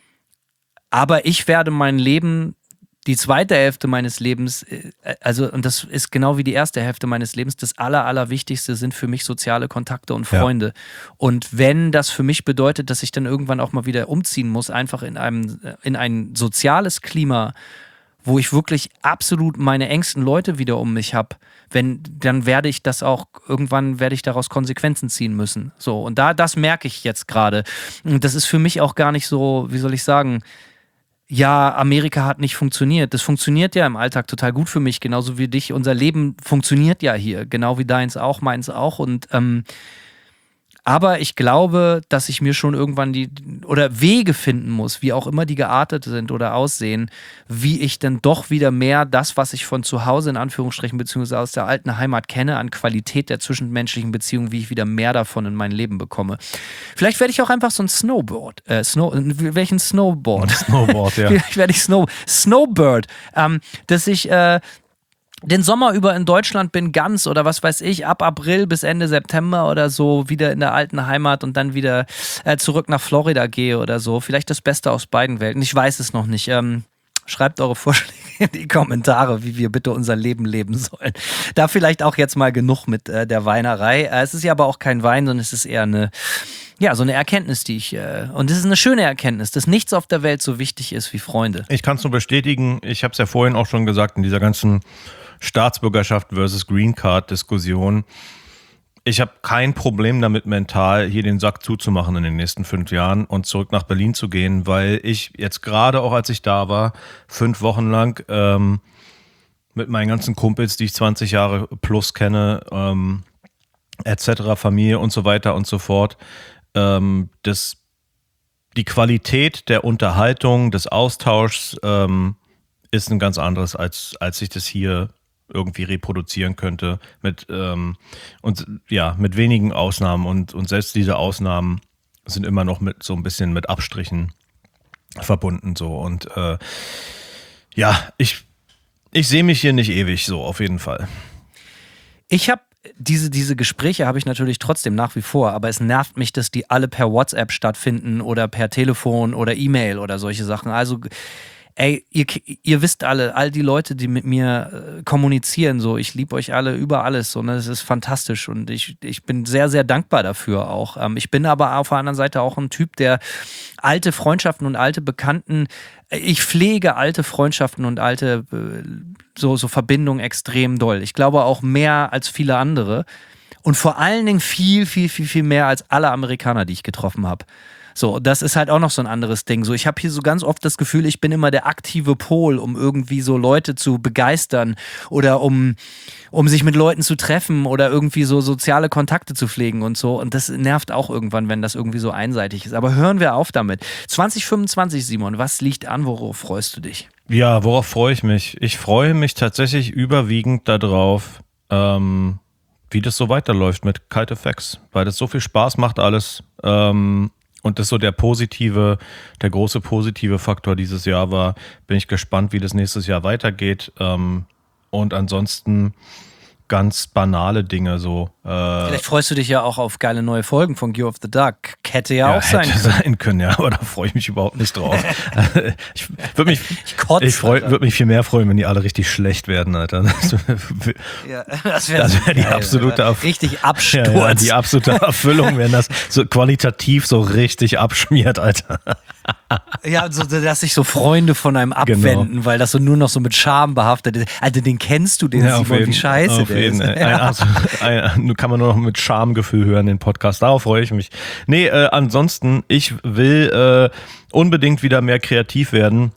Aber ich werde mein Leben, die zweite Hälfte meines Lebens, und das ist genau wie die erste Hälfte meines Lebens, das Allerwichtigste sind für mich soziale Kontakte und Freunde. Ja. Und wenn das für mich bedeutet, dass ich dann irgendwann auch mal wieder umziehen muss, einfach in ein soziales Klima, wo ich wirklich absolut meine engsten Leute wieder um mich habe, dann werde ich das auch, irgendwann werde ich daraus Konsequenzen ziehen müssen. So, und das merke ich jetzt gerade. Und das ist für mich auch gar nicht so, wie soll ich sagen, ja, Amerika hat nicht funktioniert. Das funktioniert ja im Alltag total gut für mich, genauso wie dich. Unser Leben funktioniert ja hier, genau wie deins auch, meins auch. Und aber ich glaube, dass ich mir schon irgendwann oder Wege finden muss, wie auch immer die geartet sind oder aussehen, wie ich dann doch wieder mehr das, was ich von zu Hause in Anführungsstrichen beziehungsweise aus der alten Heimat kenne, an Qualität der zwischenmenschlichen Beziehungen, wie ich wieder mehr davon in mein Leben bekomme. Vielleicht werde ich auch einfach so ein Snowboard, ja. Snowbird, ja. Vielleicht werde ich Snowbird, dass ich den Sommer über in Deutschland bin, ganz oder was weiß ich, ab April bis Ende September oder so wieder in der alten Heimat und dann wieder zurück nach Florida gehe oder so. Vielleicht das Beste aus beiden Welten. Ich weiß es noch nicht. Schreibt eure Vorschläge in die Kommentare, wie wir bitte unser Leben leben sollen. Da vielleicht auch jetzt mal genug mit der Weinerei. Es ist ja aber auch kein Wein, sondern es ist eher so eine Erkenntnis, und es ist eine schöne Erkenntnis, dass nichts auf der Welt so wichtig ist wie Freunde. Ich kann es nur bestätigen, ich habe es ja vorhin auch schon gesagt, in dieser ganzen Staatsbürgerschaft versus Green Card Diskussion. Ich habe kein Problem damit, mental hier den Sack zuzumachen in den nächsten 5 Jahren und zurück nach Berlin zu gehen, weil ich jetzt gerade auch, als ich da war, 5 Wochen lang mit meinen ganzen Kumpels, die ich 20 Jahre plus kenne, etc., Familie und so weiter und so fort, die Qualität der Unterhaltung, des Austauschs ist ein ganz anderes, als ich das hier irgendwie reproduzieren könnte mit wenigen Ausnahmen und selbst diese Ausnahmen sind immer noch mit so ein bisschen mit Abstrichen verbunden so und Ja, ich sehe mich hier nicht ewig so, auf jeden Fall. Ich habe diese Gespräche habe ich natürlich trotzdem nach wie vor, aber es nervt mich, dass die alle per WhatsApp stattfinden oder per Telefon oder E-Mail oder solche Sachen. Also, ey, ihr wisst alle, all die Leute, die mit mir kommunizieren, so, ich liebe euch alle über alles, so, ne, das ist fantastisch und ich bin sehr, sehr dankbar dafür auch. Ich bin aber auf der anderen Seite auch ein Typ, der alte Freundschaften und alte Bekannten, ich pflege alte Freundschaften und alte so Verbindungen extrem doll. Ich glaube auch mehr als viele andere und vor allen Dingen viel, viel, viel, viel mehr als alle Amerikaner, die ich getroffen habe. So, das ist halt auch noch so ein anderes Ding. So, ich habe hier so ganz oft das Gefühl, ich bin immer der aktive Pol, um irgendwie so Leute zu begeistern oder um sich mit Leuten zu treffen oder irgendwie so soziale Kontakte zu pflegen und so. Und das nervt auch irgendwann, wenn das irgendwie so einseitig ist. Aber hören wir auf damit. 2025, Simon, was liegt an? Worauf freust du dich? Ja, worauf freue ich mich? Ich freue mich tatsächlich überwiegend darauf, wie das so weiterläuft mit Kite FX, weil das so viel Spaß macht alles. Und das so der große positive Faktor dieses Jahr war. Bin ich gespannt, wie das nächstes Jahr weitergeht. Und ansonsten ganz banale Dinge so. Vielleicht freust du dich ja auch auf geile neue Folgen von Gear of the Dark. Hätte ja auch sein können. Ja, aber da freue ich mich überhaupt nicht drauf. Ich würde mich viel mehr freuen, wenn die alle richtig schlecht werden, Alter. Das wäre die absolute richtig Absturz. Ja, die absolute Erfüllung, wenn das so qualitativ so richtig abschmiert, Alter. Ja, so, dass sich so Freunde von einem abwenden, weil das so nur noch so mit Scham behaftet ist. Alter, den kennst du, den Simon, wie scheiße der ist. Nur kann man nur noch mit Schamgefühl hören, den Podcast. Darauf freue ich mich. Nee, ansonsten, ich will unbedingt wieder mehr kreativ werden.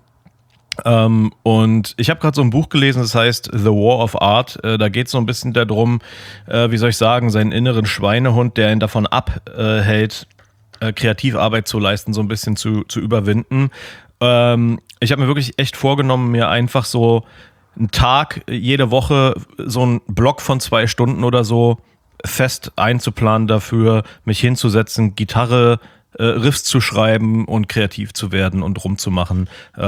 Und ich habe gerade so ein Buch gelesen, das heißt The War of Art. Da geht es so ein bisschen darum, wie soll ich sagen, seinen inneren Schweinehund, der ihn davon abhält, Kreativarbeit zu leisten, so ein bisschen zu überwinden. Ich habe mir wirklich echt vorgenommen, mir einfach so einen Tag, jede Woche so einen Block von 2 Stunden oder so fest einzuplanen dafür, mich hinzusetzen, Gitarre, Riffs zu schreiben und kreativ zu werden und rumzumachen.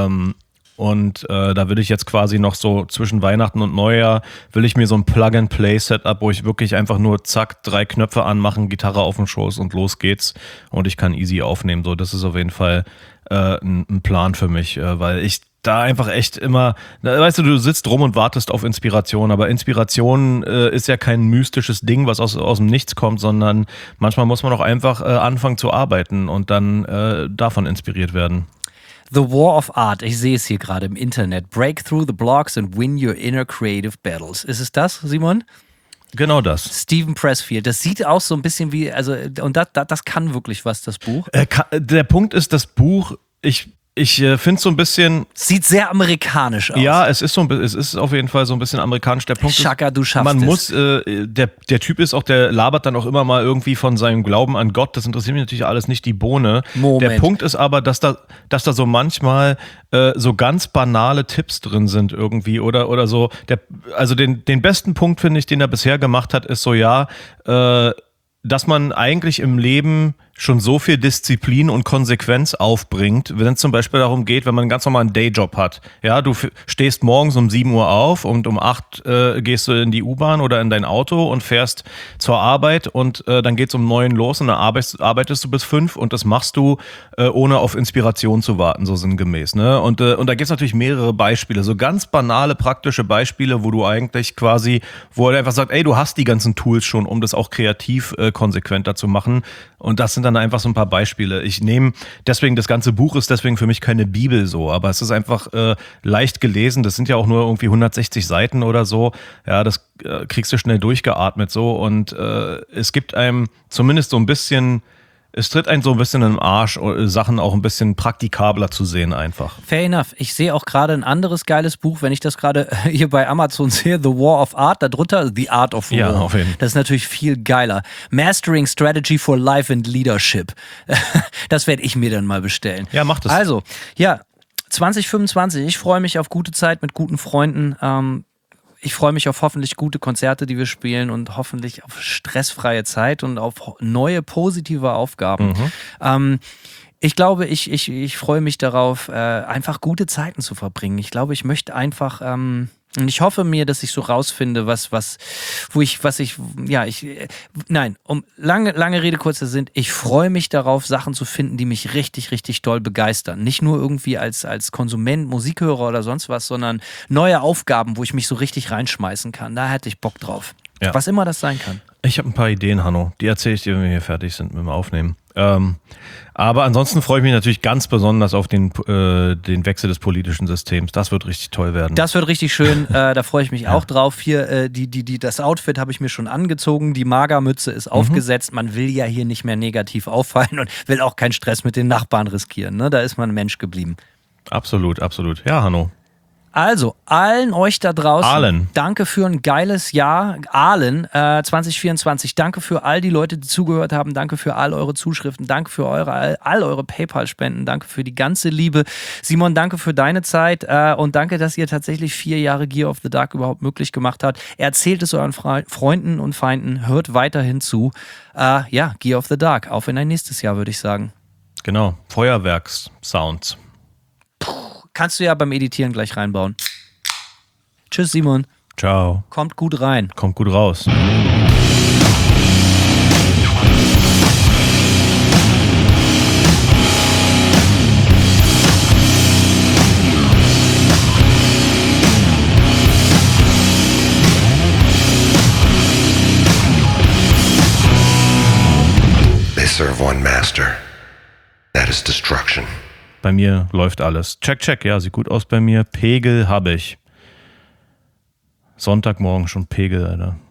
Da will ich jetzt quasi noch so zwischen Weihnachten und Neujahr, will ich mir so ein Plug-and-Play-Setup, wo ich wirklich einfach nur zack, 3 Knöpfe anmachen, Gitarre auf den Schoß und los geht's. Und ich kann easy aufnehmen. So, das ist auf jeden Fall ein Plan für mich, weil ich da einfach echt immer, weißt du sitzt rum und wartest auf Inspiration, aber Inspiration ist ja kein mystisches Ding, was aus dem Nichts kommt, sondern manchmal muss man auch einfach anfangen zu arbeiten und dann davon inspiriert werden. The War of Art, ich sehe es hier gerade im Internet. Break through the blocks and win your inner creative battles. Ist es das, Simon? Genau das. Steven Pressfield. Das sieht aus so ein bisschen wie, also, und das kann wirklich was, das Buch. Der Punkt ist, das Buch, ich finde es so ein bisschen... Sieht sehr amerikanisch aus. Ja, es ist auf jeden Fall so ein bisschen amerikanisch. Der Punkt Chaka, du schaffst man es. Muss, der Typ ist auch, der labert dann auch immer mal irgendwie von seinem Glauben an Gott. Das interessiert mich natürlich alles nicht die Bohne. Moment. Der Punkt ist aber, dass da so manchmal so ganz banale Tipps drin sind irgendwie oder so. Den besten Punkt, finde ich, den er bisher gemacht hat, ist so, dass man eigentlich im Leben schon so viel Disziplin und Konsequenz aufbringt, wenn es zum Beispiel darum geht, wenn man einen ganz normalen Dayjob hat. Ja, du stehst morgens um 7 Uhr auf und um 8 gehst du in die U-Bahn oder in dein Auto und fährst zur Arbeit und dann geht's um 9 los und dann arbeitest du bis 5 und das machst du, ohne auf Inspiration zu warten, so sinngemäß. Ne? Und da gibt's natürlich mehrere Beispiele, so ganz banale, praktische Beispiele, wo du eigentlich quasi, wo er einfach sagt, ey, du hast die ganzen Tools schon, um das auch kreativ konsequenter zu machen. Und das sind dann einfach so ein paar Beispiele. Das ganze Buch ist deswegen für mich keine Bibel so, aber es ist einfach leicht gelesen. Das sind ja auch nur irgendwie 160 Seiten oder so. Ja, das kriegst du schnell durchgeatmet so und es gibt einem zumindest so ein bisschen, es tritt einen so ein bisschen im Arsch, Sachen auch ein bisschen praktikabler zu sehen einfach. Fair enough. Ich sehe auch gerade ein anderes geiles Buch, wenn ich das gerade hier bei Amazon sehe, The War of Art, darunter The Art of War. Ja, auf jeden Fall. Das ist natürlich viel geiler. Mastering Strategy for Life and Leadership. Das werde ich mir dann mal bestellen. Ja, mach das. Also, ja, 2025, ich freue mich auf gute Zeit mit guten Freunden. Ich freue mich auf hoffentlich gute Konzerte, die wir spielen und hoffentlich auf stressfreie Zeit und auf neue positive Aufgaben. Ich glaube, ich freue mich darauf, einfach gute Zeiten zu verbringen. Ich glaube, ich möchte einfach, und ich hoffe mir, dass ich so rausfinde, lange Rede, kurzer Sinn, ich freue mich darauf, Sachen zu finden, die mich richtig, richtig doll begeistern. Nicht nur irgendwie als Konsument, Musikhörer oder sonst was, sondern neue Aufgaben, wo ich mich so richtig reinschmeißen kann. Da hätte ich Bock drauf. Ja. Was immer das sein kann. Ich habe ein paar Ideen, Hanno. Die erzähle ich dir, wenn wir hier fertig sind mit dem Aufnehmen. Aber ansonsten freue ich mich natürlich ganz besonders auf den Wechsel des politischen Systems. Das wird richtig toll werden. Das wird richtig schön. Da freue ich mich auch drauf. Hier, das Outfit habe ich mir schon angezogen. Die Magermütze ist aufgesetzt. Man will ja hier nicht mehr negativ auffallen und will auch keinen Stress mit den Nachbarn riskieren. Ne? Da ist man ein Mensch geblieben. Absolut, absolut. Ja, Hanno. Also, allen euch da draußen, Allen. Danke für ein geiles Jahr, 2024. Danke für all die Leute, die zugehört haben. Danke für all eure Zuschriften. Danke für all eure PayPal-Spenden. Danke für die ganze Liebe. Simon, danke für deine Zeit und danke, dass ihr tatsächlich 4 Jahre Gear of the Dark überhaupt möglich gemacht habt. Erzählt es euren Freunden und Feinden. Hört weiterhin zu. Gear of the Dark. Auf in ein nächstes Jahr, würde ich sagen. Genau, Feuerwerks-Sounds. Kannst du ja beim Editieren gleich reinbauen. Tschüss, Simon. Ciao. Kommt gut rein. Kommt gut raus. They serve one master. That is destruction. Bei mir läuft alles. Check, ja, sieht gut aus bei mir. Pegel habe ich. Sonntagmorgen schon Pegel, Alter.